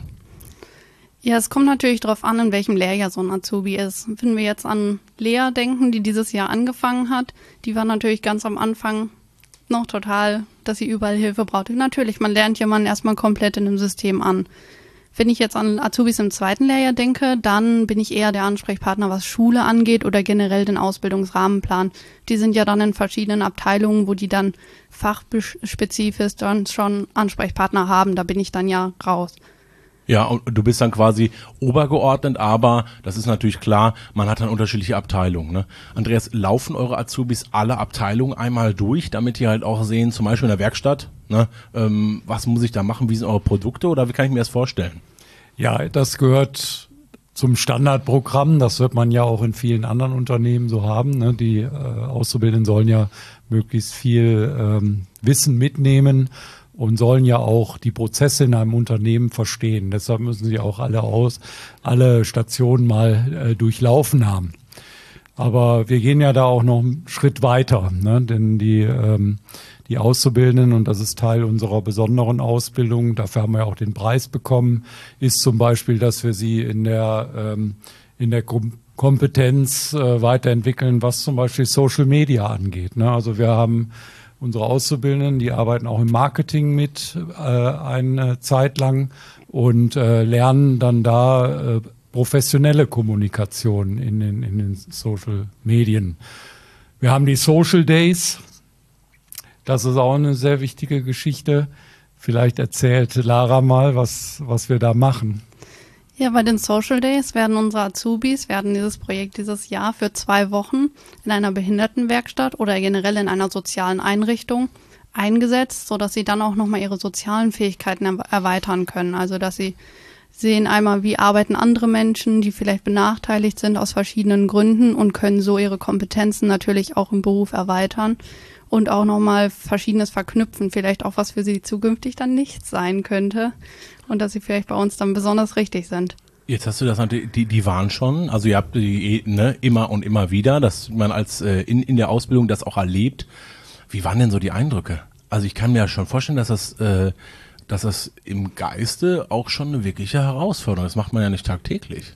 Speaker 5: Ja, es kommt natürlich darauf an, in welchem Lehrjahr so ein Azubi ist. Wenn wir jetzt an Lea denken, die dieses Jahr angefangen hat, die war natürlich ganz am Anfang noch total, dass sie überall Hilfe brauchte. Natürlich, man lernt jemanden erstmal komplett in dem System an. Wenn ich jetzt an Azubis im zweiten Lehrjahr denke, dann bin ich eher der Ansprechpartner, was Schule angeht oder generell den Ausbildungsrahmenplan. Die sind ja dann in verschiedenen Abteilungen, wo die dann fachspezifisch dann schon Ansprechpartner haben. Da bin ich dann ja raus.
Speaker 1: Ja, und du bist dann quasi obergeordnet, aber das ist natürlich klar, man hat dann unterschiedliche Abteilungen. Ne? Andreas, laufen eure Azubis alle Abteilungen einmal durch, damit die halt auch sehen, zum Beispiel in der Werkstatt, ne, ähm, was muss ich da machen, wie sind eure Produkte oder wie kann ich mir das vorstellen?
Speaker 2: Ja, das gehört zum Standardprogramm, das wird man ja auch in vielen anderen Unternehmen so haben. Ne? Die äh, Auszubildenden sollen ja möglichst viel ähm, Wissen mitnehmen und sollen ja auch die Prozesse in einem Unternehmen verstehen. Deshalb müssen sie auch alle aus, alle Stationen mal äh, durchlaufen haben. Aber wir gehen ja da auch noch einen Schritt weiter, ne? Denn die, ähm, die Auszubildenden, und das ist Teil unserer besonderen Ausbildung, dafür haben wir ja auch den Preis bekommen, ist zum Beispiel, dass wir sie in der, ähm, in der Kom- Kompetenz äh, weiterentwickeln, was zum Beispiel Social Media angeht. Ne? Also wir haben unsere Auszubildenden, die arbeiten auch im Marketing mit äh, eine Zeit lang und äh, lernen dann da äh, professionelle Kommunikation in den, in den Social Medien. Wir haben die Social Days. Das ist auch eine sehr wichtige Geschichte. Vielleicht erzählt Lara mal, was, was wir da machen.
Speaker 5: Ja, bei den Social Days werden unsere Azubis, werden dieses Projekt dieses Jahr für zwei Wochen in einer Behindertenwerkstatt oder generell in einer sozialen Einrichtung eingesetzt, sodass sie dann auch nochmal ihre sozialen Fähigkeiten er- erweitern können. Also dass sie sehen einmal, wie arbeiten andere Menschen, die vielleicht benachteiligt sind aus verschiedenen Gründen und können so ihre Kompetenzen natürlich auch im Beruf erweitern und auch nochmal Verschiedenes verknüpfen, vielleicht auch was für sie zukünftig dann nicht sein könnte. Und dass sie vielleicht bei uns dann besonders richtig sind.
Speaker 1: Jetzt hast du das natürlich, die, die waren schon, also ihr habt die ne, immer und immer wieder, dass man als äh, in, in der Ausbildung das auch erlebt. Wie waren denn so die Eindrücke? Also ich kann mir ja schon vorstellen, dass das, äh, dass das im Geiste auch schon eine wirkliche Herausforderung ist. Das macht man ja nicht tagtäglich.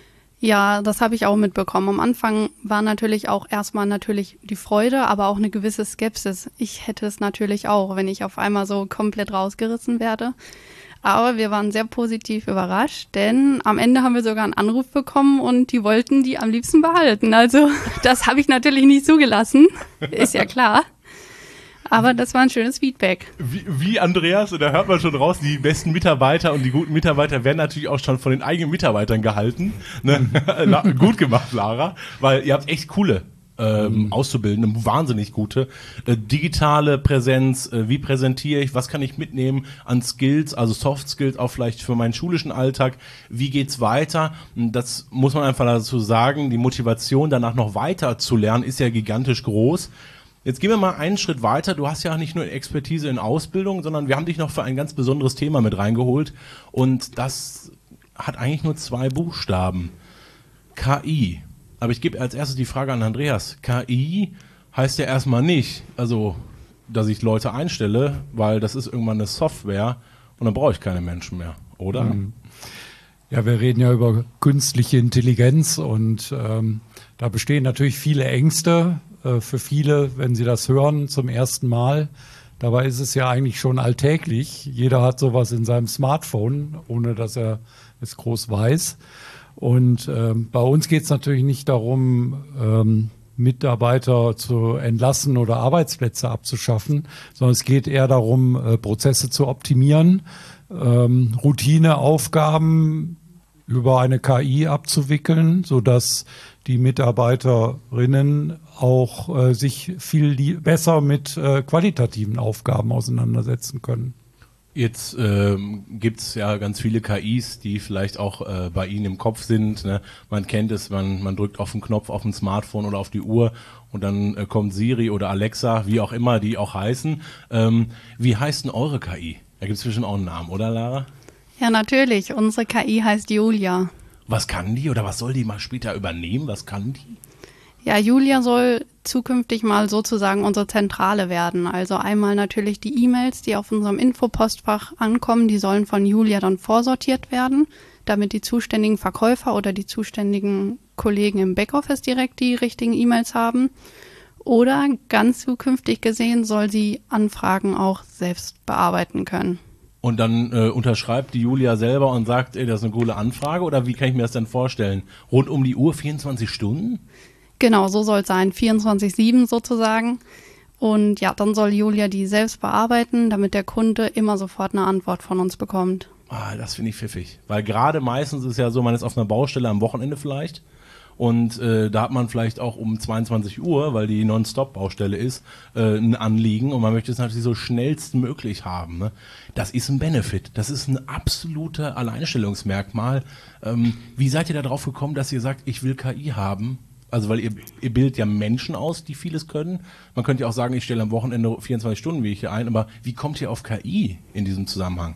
Speaker 5: Ja, das habe ich auch mitbekommen. Am Anfang war natürlich auch erstmal natürlich die Freude, aber auch eine gewisse Skepsis. Ich hätte es natürlich auch, wenn ich auf einmal so komplett rausgerissen werde. Aber wir waren sehr positiv überrascht, denn am Ende haben wir sogar einen Anruf bekommen und die wollten die am liebsten behalten. Also das habe ich natürlich nicht zugelassen, ist ja klar. Aber das war ein schönes Feedback.
Speaker 1: Wie, wie Andreas, und da hört man schon raus, die besten Mitarbeiter und die guten Mitarbeiter werden natürlich auch schon von den eigenen Mitarbeitern gehalten. Ne? Gut gemacht, Lara, weil ihr habt echt coole ähm, mhm. Auszubildende, wahnsinnig gute. Äh, digitale Präsenz, äh, wie präsentiere ich, was kann ich mitnehmen an Skills, also Soft Skills auch vielleicht für meinen schulischen Alltag, wie geht's weiter? Das muss man einfach dazu sagen, die Motivation danach noch weiter zu lernen ist ja gigantisch groß. Jetzt gehen wir mal einen Schritt weiter. Du hast ja nicht nur Expertise in Ausbildung, sondern wir haben dich noch für ein ganz besonderes Thema mit reingeholt. Und das hat eigentlich nur zwei Buchstaben. K I. Aber ich gebe als erstes die Frage an Andreas. K I heißt ja erstmal nicht, also, dass ich Leute einstelle, weil das ist irgendwann eine Software und dann brauche ich keine Menschen mehr, oder?
Speaker 2: Mhm. Ja, wir reden ja über künstliche Intelligenz und ähm, da bestehen natürlich viele Ängste äh, für viele, wenn sie das hören zum ersten Mal. Dabei ist es ja eigentlich schon alltäglich. Jeder hat sowas in seinem Smartphone, ohne dass er es groß weiß. Und ähm, bei uns geht es natürlich nicht darum, ähm, Mitarbeiter zu entlassen oder Arbeitsplätze abzuschaffen, sondern es geht eher darum, äh, Prozesse zu optimieren, ähm, Routineaufgaben über eine K I abzuwickeln, sodass die Mitarbeiterinnen auch äh, sich viel besser mit äh, qualitativen Aufgaben auseinandersetzen können.
Speaker 1: Jetzt ähm, gibt es ja ganz viele K Is, die vielleicht auch äh, bei Ihnen im Kopf sind. Ne? Man kennt es, man, man drückt auf den Knopf auf dem Smartphone oder auf die Uhr und dann äh, kommt Siri oder Alexa, wie auch immer die auch heißen. Ähm, wie heißt denn eure K I? Da gibt es bestimmt auch einen Namen, oder Lara?
Speaker 5: Ja, natürlich. Unsere K I heißt Julia.
Speaker 1: Was kann die oder was soll die mal später übernehmen? Was kann die?
Speaker 5: Ja, Julia soll zukünftig mal sozusagen unsere Zentrale werden. Also einmal natürlich die E-Mails, die auf unserem Infopostfach ankommen, die sollen von Julia dann vorsortiert werden, damit die zuständigen Verkäufer oder die zuständigen Kollegen im Backoffice direkt die richtigen E-Mails haben. Oder ganz zukünftig gesehen soll sie Anfragen auch selbst bearbeiten können.
Speaker 1: Und dann äh, unterschreibt die Julia selber und sagt, ey, das ist eine coole Anfrage? Oder wie kann ich mir das denn vorstellen? Rund um die Uhr, vierundzwanzig Stunden?
Speaker 5: Genau, so soll es sein, vierundzwanzig sieben sozusagen. Und ja, dann soll Julia die selbst bearbeiten, damit der Kunde immer sofort eine Antwort von uns bekommt.
Speaker 1: Ah, das finde ich pfiffig. Weil gerade meistens ist ja so, man ist auf einer Baustelle am Wochenende vielleicht und äh, da hat man vielleicht auch um zweiundzwanzig Uhr, weil die Non-Stop-Baustelle ist, äh, ein Anliegen und man möchte es natürlich so schnellstmöglich haben. Ne? Das ist ein Benefit, das ist ein absoluter Alleinstellungsmerkmal. Ähm, wie seid ihr da drauf gekommen, dass ihr sagt, ich will K I haben? Also weil ihr, ihr bildet ja Menschen aus, die vieles können. Man könnte ja auch sagen, ich stelle am Wochenende vierundzwanzig Stunden wie ich hier ein, aber wie kommt ihr auf K I in diesem Zusammenhang?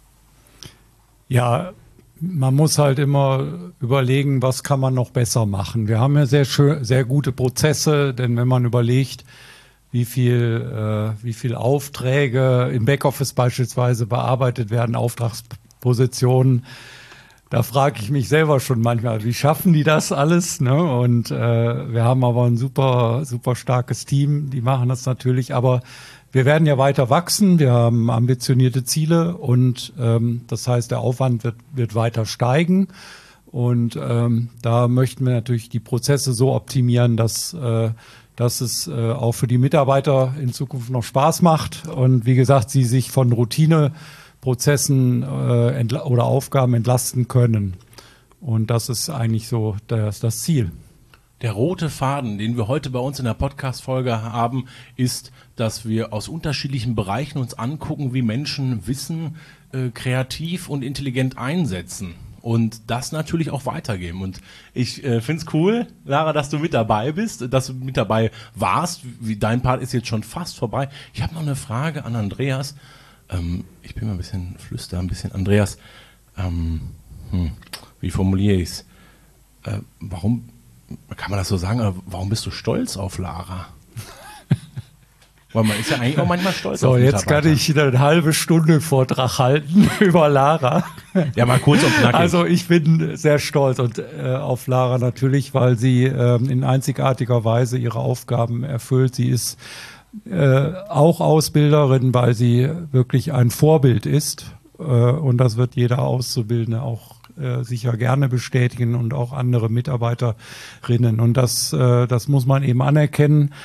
Speaker 2: Ja, man muss halt immer überlegen, was kann man noch besser machen. Wir haben ja sehr schön, sehr gute Prozesse, denn wenn man überlegt, wie viel, äh, wie viel Aufträge im Backoffice beispielsweise bearbeitet werden, Auftragspositionen, da frage ich mich selber schon manchmal, wie schaffen die das alles? Ne? Und äh, wir haben aber ein super, super starkes Team, die machen das natürlich. Aber wir werden ja weiter wachsen, wir haben ambitionierte Ziele und ähm, das heißt, der Aufwand wird, wird weiter steigen. Und ähm, da möchten wir natürlich die Prozesse so optimieren, dass, äh, dass es äh, auch für die Mitarbeiter in Zukunft noch Spaß macht. Und wie gesagt, sie sich von Routine Prozessen äh, entla- oder Aufgaben entlasten können. Und das ist eigentlich so das, das Ziel.
Speaker 1: Der rote Faden, den wir heute bei uns in der Podcast-Folge haben, ist, dass wir aus unterschiedlichen Bereichen uns angucken, wie Menschen Wissen äh, kreativ und intelligent einsetzen. Und das natürlich auch weitergeben. Und ich äh, finde es cool, Lara, dass du mit dabei bist, dass du mit dabei warst. Wie, dein Part ist jetzt schon fast vorbei. Ich habe noch eine Frage an Andreas. Ähm, ich bin mal ein bisschen flüster, ein bisschen. Andreas, ähm, hm, wie formuliere ich es? Äh, warum, kann man das so sagen, warum bist du stolz auf Lara? Weil man ist ja eigentlich auch manchmal stolz
Speaker 2: so,
Speaker 1: auf Mitarbeiter.
Speaker 2: So, jetzt kann ich eine halbe Stunde Vortrag halten über Lara.
Speaker 1: Ja, mal kurz und knackig.
Speaker 2: Also ich bin sehr stolz und, äh, auf Lara natürlich, weil sie äh, in einzigartiger Weise ihre Aufgaben erfüllt. Sie ist Äh, auch Ausbilderin, weil sie wirklich ein Vorbild ist. Äh, und das wird jeder Auszubildende auch äh, sicher gerne bestätigen und auch andere Mitarbeiterinnen. Und das, äh, das muss man eben anerkennen.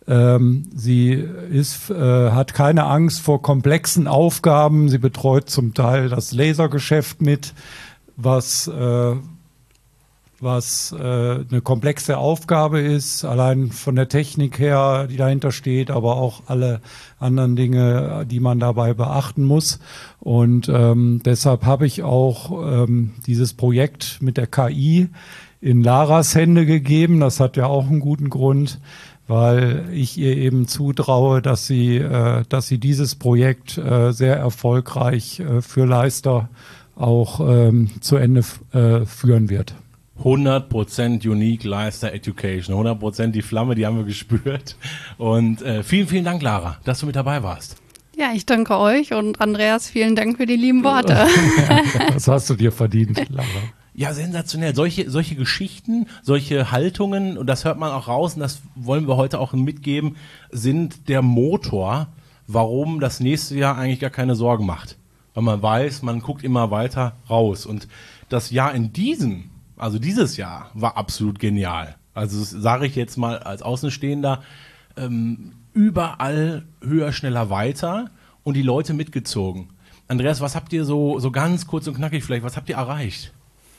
Speaker 2: Ähm, sie ist, äh, hat keine Angst vor komplexen Aufgaben. Sie betreut zum Teil das Lasergeschäft mit, was äh, was äh, eine komplexe Aufgabe ist, allein von der Technik her, die dahinter steht, aber auch alle anderen Dinge, die man dabei beachten muss. Und ähm, deshalb habe ich auch ähm, dieses Projekt mit der K I in Laras Hände gegeben. Das hat ja auch einen guten Grund, weil ich ihr eben zutraue, dass sie, äh, dass sie dieses Projekt äh, sehr erfolgreich äh, für Leister auch ähm, zu Ende äh, führen wird.
Speaker 1: hundert Prozent Unique Leister Education, hundert Prozent die Flamme, die haben wir gespürt. Und äh, vielen, vielen Dank, Lara, dass du mit dabei warst.
Speaker 5: Ja, ich danke euch und Andreas, vielen Dank für die lieben Worte.
Speaker 2: Das hast du dir verdient, Lara.
Speaker 1: Ja, sensationell. Solche, solche Geschichten, solche Haltungen, und das hört man auch raus, und das wollen wir heute auch mitgeben, sind der Motor, warum das nächste Jahr eigentlich gar keine Sorgen macht. Weil man weiß, man guckt immer weiter raus. Und das Jahr in diesem Also dieses Jahr war absolut genial. Also das sage ich jetzt mal als Außenstehender, ähm, überall höher, schneller, weiter und die Leute mitgezogen. Andreas, was habt ihr so, so ganz kurz und knackig vielleicht, was habt ihr erreicht?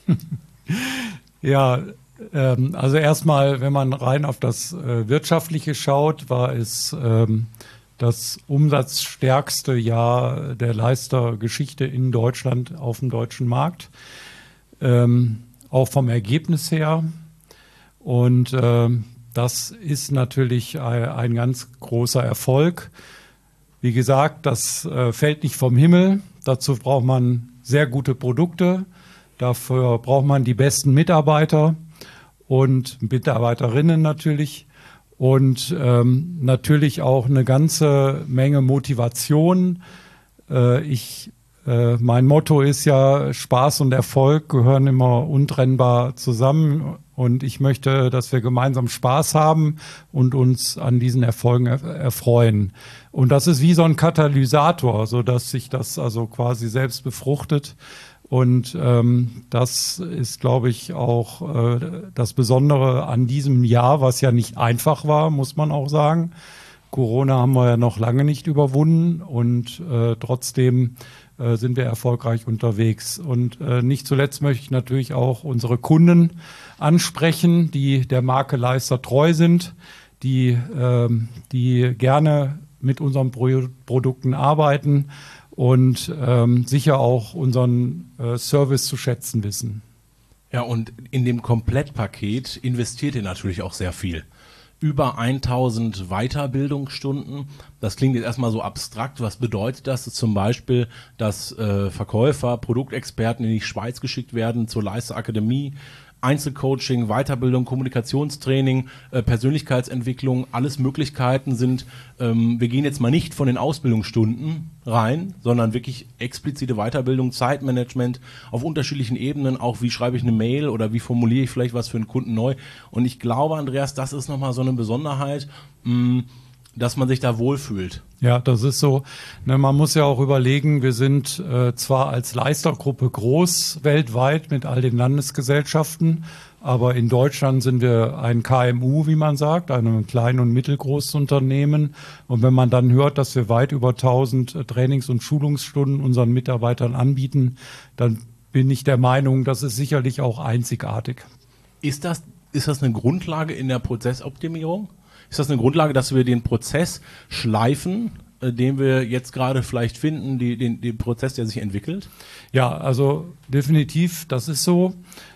Speaker 2: Ja, ähm, also erstmal, wenn man rein auf das äh, Wirtschaftliche schaut, war es ähm, das umsatzstärkste Jahr der Leister-Geschichte in Deutschland auf dem deutschen Markt. Ähm, auch vom Ergebnis her. Und äh, das ist natürlich ein, ein ganz großer Erfolg. Wie gesagt, das äh, fällt nicht vom Himmel. Dazu braucht man sehr gute Produkte. Dafür braucht man die besten Mitarbeiter und Mitarbeiterinnen natürlich. Und ähm, natürlich auch eine ganze Menge Motivation. Äh, ich Äh, mein Motto ist ja, Spaß und Erfolg gehören immer untrennbar zusammen, und ich möchte, dass wir gemeinsam Spaß haben und uns an diesen Erfolgen er- erfreuen. Und das ist wie so ein Katalysator, so dass sich das also quasi selbst befruchtet. Und ähm, das ist, glaube ich, auch äh, das Besondere an diesem Jahr, was ja nicht einfach war, muss man auch sagen. Corona haben wir ja noch lange nicht überwunden, und äh, trotzdem äh, sind wir erfolgreich unterwegs. Und äh, nicht zuletzt möchte ich natürlich auch unsere Kunden ansprechen, die der Marke Leister treu sind, die, äh, die gerne mit unseren Pro- Produkten arbeiten und ähm, sicher auch unseren äh, Service zu schätzen wissen.
Speaker 1: Ja, und in dem Komplettpaket investiert ihr natürlich auch sehr viel. Über tausend Weiterbildungsstunden. Das klingt jetzt erstmal so abstrakt. Was bedeutet das? Das ist zum Beispiel, dass äh, Verkäufer, Produktexperten in die Schweiz geschickt werden zur Leister Akademie. Einzelcoaching, Weiterbildung, Kommunikationstraining, äh, Persönlichkeitsentwicklung, alles Möglichkeiten sind. Ähm, wir gehen jetzt mal nicht von den Ausbildungsstunden rein, sondern wirklich explizite Weiterbildung, Zeitmanagement auf unterschiedlichen Ebenen, auch wie schreibe ich eine Mail oder wie formuliere ich vielleicht was für einen Kunden neu. Und ich glaube, Andreas, das ist nochmal so eine Besonderheit, mh, dass man sich da wohlfühlt.
Speaker 2: Ja, das ist so. Ne, man muss ja auch überlegen, wir sind äh, zwar als Leistergruppe groß weltweit mit all den Landesgesellschaften, aber in Deutschland sind wir ein K M U, wie man sagt, ein klein- und mittelgroßes Unternehmen. Und wenn man dann hört, dass wir weit über tausend Trainings- und Schulungsstunden unseren Mitarbeitern anbieten, dann bin ich der Meinung, das ist sicherlich auch einzigartig.
Speaker 1: Ist das, ist das eine Grundlage in der Prozessoptimierung? Ist das eine Grundlage, dass wir den Prozess schleifen, äh, den wir jetzt gerade vielleicht finden, die, den, den Prozess, der sich entwickelt?
Speaker 2: Ja, also definitiv, das ist so.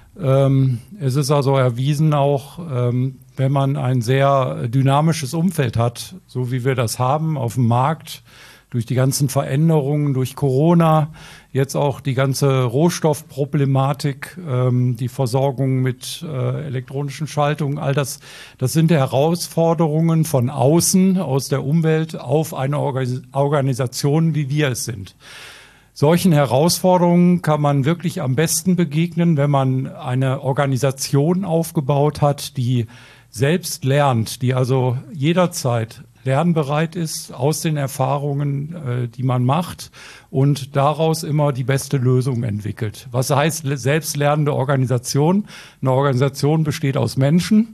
Speaker 2: Ähm, es ist also erwiesen auch, ähm, wenn man ein sehr dynamisches Umfeld hat, so wie wir das haben auf dem Markt, durch die ganzen Veränderungen, durch Corona, jetzt auch die ganze Rohstoffproblematik, ähm, die Versorgung mit äh, elektronischen Schaltungen, all das, das sind Herausforderungen von außen, aus der Umwelt auf eine Organ- Organisation, wie wir es sind. Solchen Herausforderungen kann man wirklich am besten begegnen, wenn man eine Organisation aufgebaut hat, die selbst lernt, die also jederzeit lernbereit ist aus den Erfahrungen, äh, die man macht, und daraus immer die beste Lösung entwickelt. Was heißt selbstlernende Organisation? Eine Organisation besteht aus Menschen,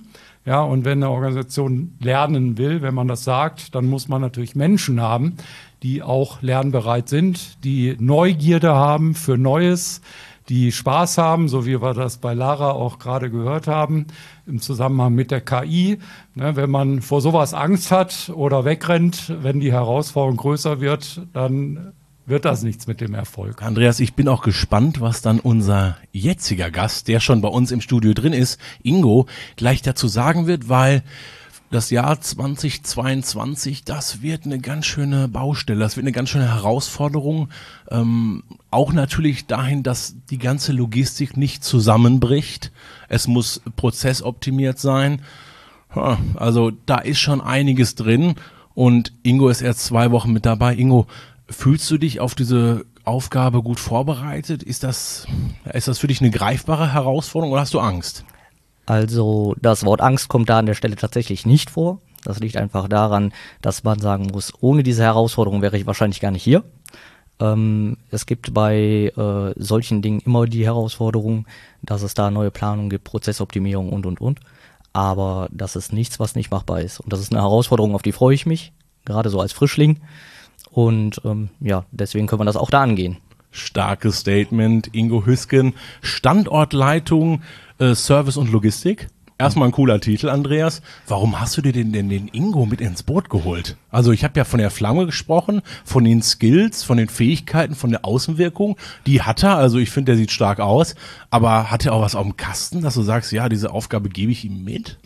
Speaker 2: Ja, und wenn eine Organisation lernen will, wenn man das sagt, dann muss man natürlich Menschen haben, die auch lernbereit sind, die Neugierde haben für Neues, die Spaß haben, so wie wir das bei Lara auch gerade gehört haben, im Zusammenhang mit der K I. Ne, wenn man vor sowas Angst hat oder wegrennt, wenn die Herausforderung größer wird, dann wird das nichts mit dem Erfolg.
Speaker 1: Andreas, ich bin auch gespannt, was dann unser jetziger Gast, der schon bei uns im Studio drin ist, Ingo, gleich dazu sagen wird, weil das Jahr zweitausendzweiundzwanzig, das wird eine ganz schöne Baustelle, das wird eine ganz schöne Herausforderung. Ähm, auch natürlich dahin, dass die ganze Logistik nicht zusammenbricht. Es muss prozessoptimiert sein. Ja, also da ist schon einiges drin und Ingo ist erst zwei Wochen mit dabei. Ingo, fühlst du dich auf diese Aufgabe gut vorbereitet? Ist das, ist das für dich eine greifbare Herausforderung oder hast du Angst?
Speaker 6: Also das Wort Angst kommt da an der Stelle tatsächlich nicht vor. Das liegt einfach daran, dass man sagen muss, ohne diese Herausforderung wäre ich wahrscheinlich gar nicht hier. Ähm, es gibt bei äh, solchen Dingen immer die Herausforderung, dass es da neue Planungen gibt, Prozessoptimierung und, und, und. Aber das ist nichts, was nicht machbar ist. Und das ist eine Herausforderung, auf die freue ich mich, gerade so als Frischling. Und ähm, ja, deswegen können wir das auch da angehen.
Speaker 1: Starkes Statement, Ingo Hüsken, Standortleitung, äh, Service und Logistik. Erstmal ein cooler Titel, Andreas. Warum hast du dir denn, denn den Ingo mit ins Boot geholt? Also ich habe ja von der Flamme gesprochen, von den Skills, von den Fähigkeiten, von der Außenwirkung. Die hat er, also ich finde, der sieht stark aus. Aber hat er auch was auf dem Kasten, dass du sagst, ja, diese Aufgabe gebe ich ihm mit?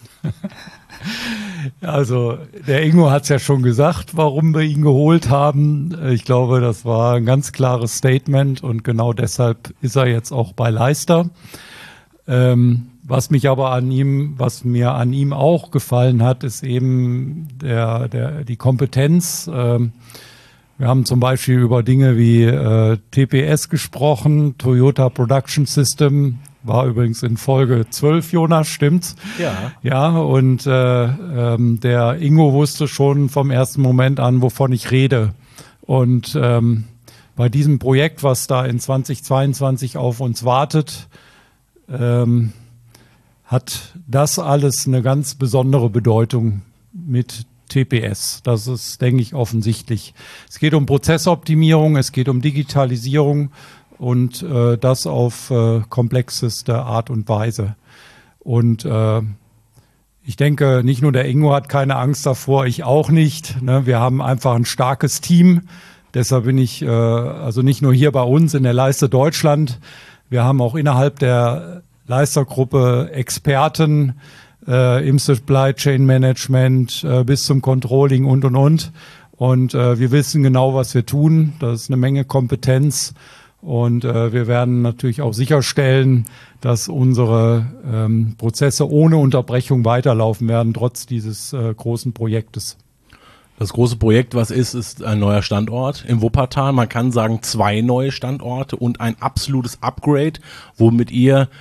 Speaker 2: Also der Ingo hat es ja schon gesagt, warum wir ihn geholt haben. Ich glaube, das war ein ganz klares Statement und genau deshalb ist er jetzt auch bei Leicester. Ähm, was mich aber an ihm, was mir an ihm auch gefallen hat, ist eben der, der, die Kompetenz. Ähm, wir haben zum Beispiel über Dinge wie äh, T P S gesprochen, Toyota Production System. War übrigens in Folge zwölf, Jonas, stimmt's?
Speaker 1: Ja.
Speaker 2: Ja, und äh, ähm, der Ingo wusste schon vom ersten Moment an, wovon ich rede. Und ähm, bei diesem Projekt, was da in zweitausendzweiundzwanzig auf uns wartet, ähm, hat das alles eine ganz besondere Bedeutung mit T P S. Das ist, denke ich, offensichtlich. Es geht um Prozessoptimierung, es geht um Digitalisierung, und äh, das auf äh, komplexeste Art und Weise. Und äh, ich denke, nicht nur der Ingo hat keine Angst davor, ich auch nicht. Ne? Wir haben einfach ein starkes Team. Deshalb bin ich, äh, also nicht nur hier bei uns in der Leiste Deutschland, wir haben auch innerhalb der Leister-Gruppe Experten äh, im Supply Chain Management äh, bis zum Controlling und, und, und. Und äh, wir wissen genau, was wir tun. Das ist eine Menge Kompetenz. Und äh, wir werden natürlich auch sicherstellen, dass unsere ähm, Prozesse ohne Unterbrechung weiterlaufen werden, trotz dieses äh, großen Projektes.
Speaker 1: Das große Projekt, was ist, ist ein neuer Standort im Wuppertal. Man kann sagen, zwei neue Standorte und ein absolutes Upgrade, womit ihr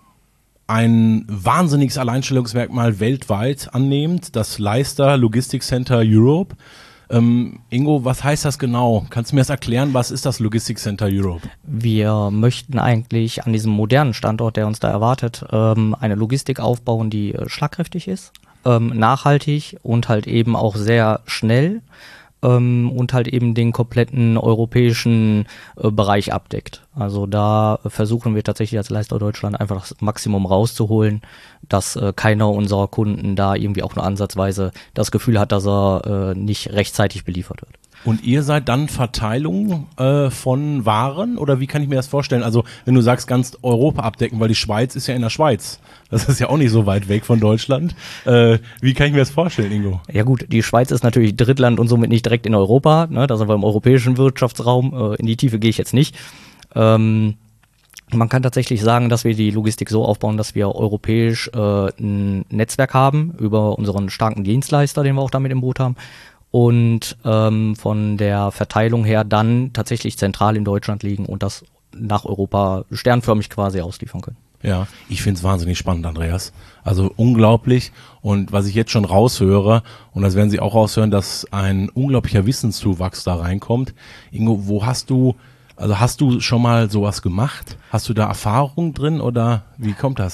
Speaker 1: ein wahnsinniges Alleinstellungsmerkmal weltweit annehmt, das Leicester Logistic Center Europe. Ähm, Ingo, was heißt das genau? Kannst du mir das erklären? Was ist das Logistic Center Europe?
Speaker 6: Wir möchten eigentlich an diesem modernen Standort, der uns da erwartet, ähm, eine Logistik aufbauen, die äh, schlagkräftig ist, ähm, nachhaltig und halt eben auch sehr schnell ähm, und halt eben den kompletten europäischen äh, Bereich abdeckt. Also da äh, versuchen wir tatsächlich als Leicester Deutschland einfach das Maximum rauszuholen, dass äh, keiner unserer Kunden da irgendwie auch nur ansatzweise das Gefühl hat, dass er äh, nicht rechtzeitig beliefert wird.
Speaker 1: Und ihr seid dann Verteilung äh, von Waren oder wie kann ich mir das vorstellen? Also wenn du sagst, ganz Europa abdecken, weil die Schweiz ist ja in der Schweiz. Das ist ja auch nicht so weit weg von Deutschland. Äh, wie kann ich mir das vorstellen, Ingo?
Speaker 6: Ja gut, die Schweiz ist natürlich Drittland und somit nicht direkt in Europa. Ne? Da sind wir im europäischen Wirtschaftsraum. Äh, in die Tiefe gehe ich jetzt nicht. Ähm, man kann tatsächlich sagen, dass wir die Logistik so aufbauen, dass wir europäisch äh, ein Netzwerk haben über unseren starken Dienstleister, den wir auch damit im Boot haben. Und ähm, von der Verteilung her dann tatsächlich zentral in Deutschland liegen und das nach Europa sternförmig quasi ausliefern können.
Speaker 1: Ja, ich finde es wahnsinnig spannend, Andreas. Also unglaublich. Und was ich jetzt schon raushöre, und das werden Sie auch raushören, dass ein unglaublicher Wissenszuwachs da reinkommt. Ingo, wo hast du, also hast du schon mal sowas gemacht? Hast du da Erfahrung drin oder wie kommt das?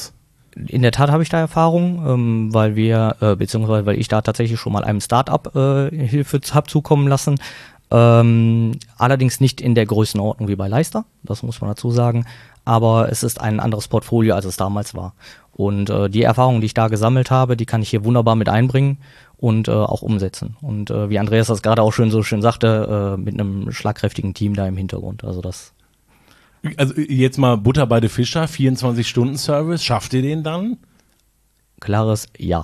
Speaker 6: In der Tat habe ich da Erfahrung, ähm, weil wir, äh, beziehungsweise weil ich da tatsächlich schon mal einem Start-up äh, Hilfe habe zukommen lassen. Ähm, allerdings nicht in der Größenordnung wie bei Leister, das muss man dazu sagen. Aber es ist ein anderes Portfolio, als es damals war. Und äh, die Erfahrungen, die ich da gesammelt habe, die kann ich hier wunderbar mit einbringen und äh, auch umsetzen. Und äh, wie Andreas das gerade auch schön so schön sagte, äh, mit einem schlagkräftigen Team da im Hintergrund. Also das.
Speaker 1: Also jetzt mal Butter bei den Fischer, vierundzwanzig-Stunden-Service, schafft ihr den dann?
Speaker 6: Klares Ja.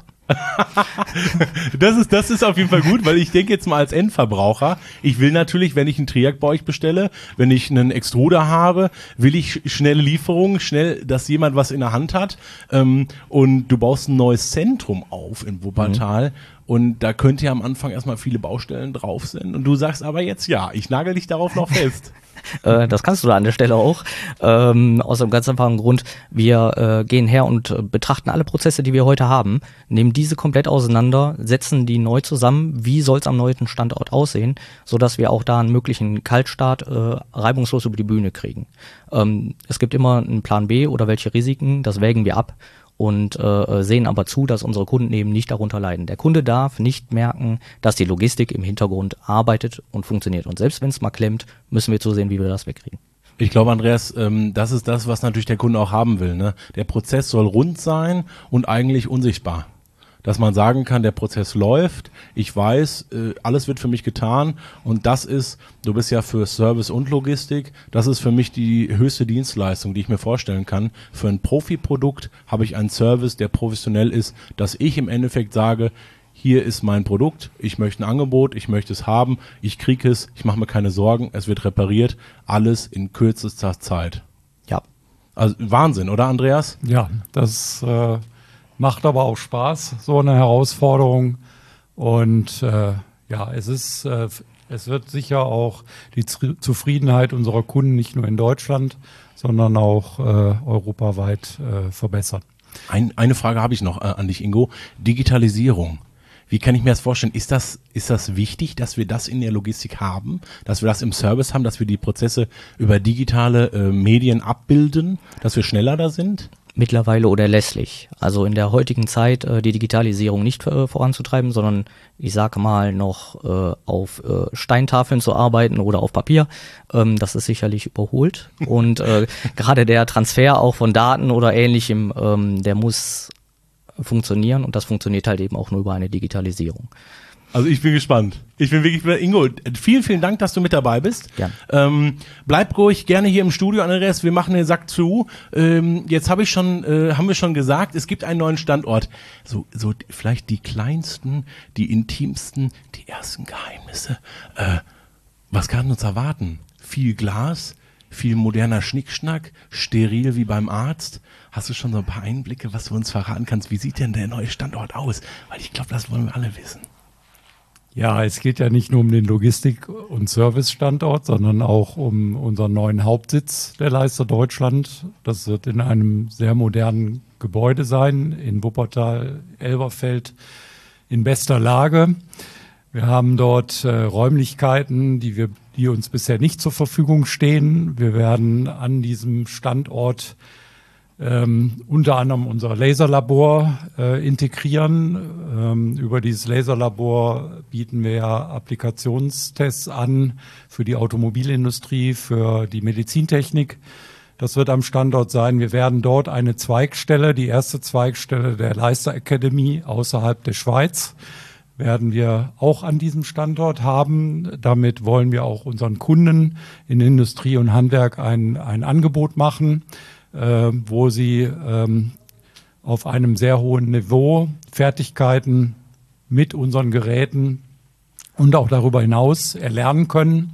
Speaker 1: Das ist, das ist auf jeden Fall gut, weil ich denke jetzt mal als Endverbraucher, ich will natürlich, wenn ich einen Triac bei euch bestelle, wenn ich einen Extruder habe, will ich schnelle Lieferungen, schnell, dass jemand was in der Hand hat, ähm, und du baust ein neues Zentrum auf in Wuppertal. Mhm. Und da könnte ja am Anfang erstmal viele Baustellen drauf sind. Und du sagst aber jetzt ja, ich nagel dich darauf noch fest.
Speaker 6: äh, das kannst du da an der Stelle auch. Ähm, aus einem ganz einfachen Grund, wir äh, gehen her und äh, betrachten alle Prozesse, die wir heute haben, nehmen diese komplett auseinander, setzen die neu zusammen, wie soll es am neuen Standort aussehen, sodass wir auch da einen möglichen Kaltstart äh, reibungslos über die Bühne kriegen. Ähm, es gibt immer einen Plan B oder welche Risiken, das wägen wir ab. Und äh, sehen aber zu, dass unsere Kunden eben nicht darunter leiden. Der Kunde darf nicht merken, dass die Logistik im Hintergrund arbeitet und funktioniert. Und selbst wenn es mal klemmt, müssen wir zusehen, wie wir das wegkriegen.
Speaker 1: Ich glaube, Andreas, ähm, das ist das, was natürlich der Kunde auch haben will. Ne? Der Prozess soll rund sein und eigentlich unsichtbar. Dass man sagen kann, der Prozess läuft, ich weiß, äh, alles wird für mich getan und das ist, du bist ja für Service und Logistik, das ist für mich die höchste Dienstleistung, die ich mir vorstellen kann. Für ein Profi-Produkt habe ich einen Service, der professionell ist, dass ich im Endeffekt sage, hier ist mein Produkt, ich möchte ein Angebot, ich möchte es haben, ich kriege es, ich mache mir keine Sorgen, es wird repariert, alles in kürzester Zeit.
Speaker 6: Ja.
Speaker 1: Also Wahnsinn, oder Andreas?
Speaker 2: Ja, das äh macht aber auch Spaß, so eine Herausforderung. Und äh, ja, es ist, äh, es wird sicher auch die Z- Zufriedenheit unserer Kunden nicht nur in Deutschland, sondern auch äh, europaweit äh, verbessern.
Speaker 1: Ein, eine Frage habe ich noch äh, an dich, Ingo. Digitalisierung. Wie kann ich mir das vorstellen? Ist das, ist das wichtig, dass wir das in der Logistik haben, dass wir das im Service haben, dass wir die Prozesse über digitale äh, Medien abbilden, dass wir schneller da sind?
Speaker 6: Mittlerweile unerlässlich. Also in der heutigen Zeit äh, die Digitalisierung nicht äh, voranzutreiben, sondern ich sage mal noch äh, auf äh, Steintafeln zu arbeiten oder auf Papier. Ähm, das ist sicherlich überholt. Und äh, gerade der Transfer auch von Daten oder Ähnlichem, ähm, der muss funktionieren und das funktioniert halt eben auch nur über eine Digitalisierung.
Speaker 1: Also ich bin gespannt. Ich bin wirklich, Ingo, vielen, vielen Dank, dass du mit dabei bist.
Speaker 6: Gerne.
Speaker 1: Ähm, bleib ruhig gerne hier im Studio, Andreas. Wir machen den Sack zu. Ähm, jetzt habe ich schon, äh, haben wir schon gesagt, es gibt einen neuen Standort. So, so vielleicht die kleinsten, die intimsten, die ersten Geheimnisse. Äh, was kann uns erwarten? Viel Glas, viel moderner Schnickschnack, steril wie beim Arzt. Hast du schon so ein paar Einblicke, was du uns verraten kannst? Wie sieht denn der neue Standort aus? Weil ich glaube, das wollen wir alle wissen.
Speaker 2: Ja, es geht ja nicht nur um den Logistik- und Service-Standort, sondern auch um unseren neuen Hauptsitz der Leister Deutschland. Das wird in einem sehr modernen Gebäude sein, in Wuppertal-Elberfeld in bester Lage. Wir haben dort äh, Räumlichkeiten, die, wir, die uns bisher nicht zur Verfügung stehen. Wir werden an diesem Standort Ähm, unter anderem unser Laserlabor äh, integrieren. Ähm, über dieses Laserlabor bieten wir Applikationstests an für die Automobilindustrie, für die Medizintechnik. Das wird am Standort sein. Wir werden dort eine Zweigstelle, die erste Zweigstelle der Leister Academy außerhalb der Schweiz, werden wir auch an diesem Standort haben. Damit wollen wir auch unseren Kunden in Industrie und Handwerk ein, ein Angebot machen, Äh, wo sie ähm, auf einem sehr hohen Niveau Fertigkeiten mit unseren Geräten und auch darüber hinaus erlernen können,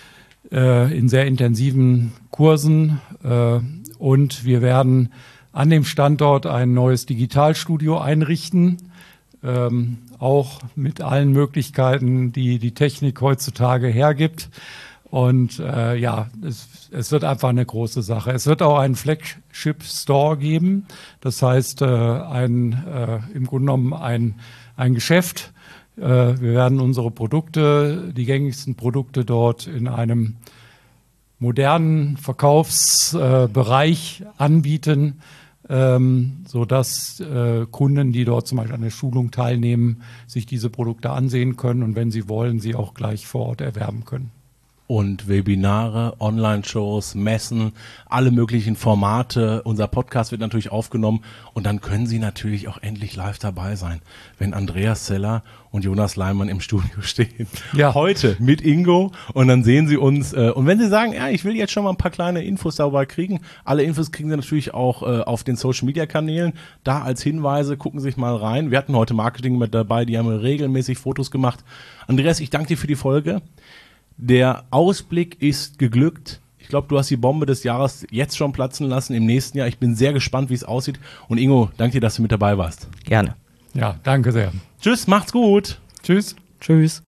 Speaker 2: äh, in sehr intensiven Kursen. Äh, und wir werden an dem Standort ein neues Digitalstudio einrichten, ähm, auch mit allen Möglichkeiten, die die Technik heutzutage hergibt. Und äh, ja, es, es wird einfach eine große Sache. Es wird auch einen Flagship-Store geben. Das heißt, äh, ein, äh, im Grunde genommen ein, ein Geschäft. Äh, wir werden unsere Produkte, die gängigsten Produkte dort in einem modernen Verkaufsbereich äh, anbieten, ähm, sodass äh, Kunden, die dort zum Beispiel an der Schulung teilnehmen, sich diese Produkte ansehen können und wenn sie wollen, sie auch gleich vor Ort erwerben können.
Speaker 1: Und Webinare, Online-Shows, Messen, alle möglichen Formate. Unser Podcast wird natürlich aufgenommen und dann können Sie natürlich auch endlich live dabei sein, wenn Andreas Zeller und Jonas Leimann im Studio stehen.
Speaker 2: Ja.
Speaker 1: Heute mit Ingo und dann sehen Sie uns. Äh, und wenn Sie sagen, ja, ich will jetzt schon mal ein paar kleine Infos darüber kriegen, alle Infos kriegen Sie natürlich auch äh, auf den Social-Media-Kanälen. Da als Hinweise, gucken Sie sich mal rein. Wir hatten heute Marketing mit dabei, die haben regelmäßig Fotos gemacht. Andreas, ich danke dir für die Folge. Der Ausblick ist geglückt. Ich glaube, du hast die Bombe des Jahres jetzt schon platzen lassen im nächsten Jahr. Ich bin sehr gespannt, wie es aussieht. Und Ingo, danke dir, dass du mit dabei warst.
Speaker 6: Gerne.
Speaker 2: Ja, danke sehr.
Speaker 1: Tschüss, macht's gut.
Speaker 2: Tschüss.
Speaker 6: Tschüss.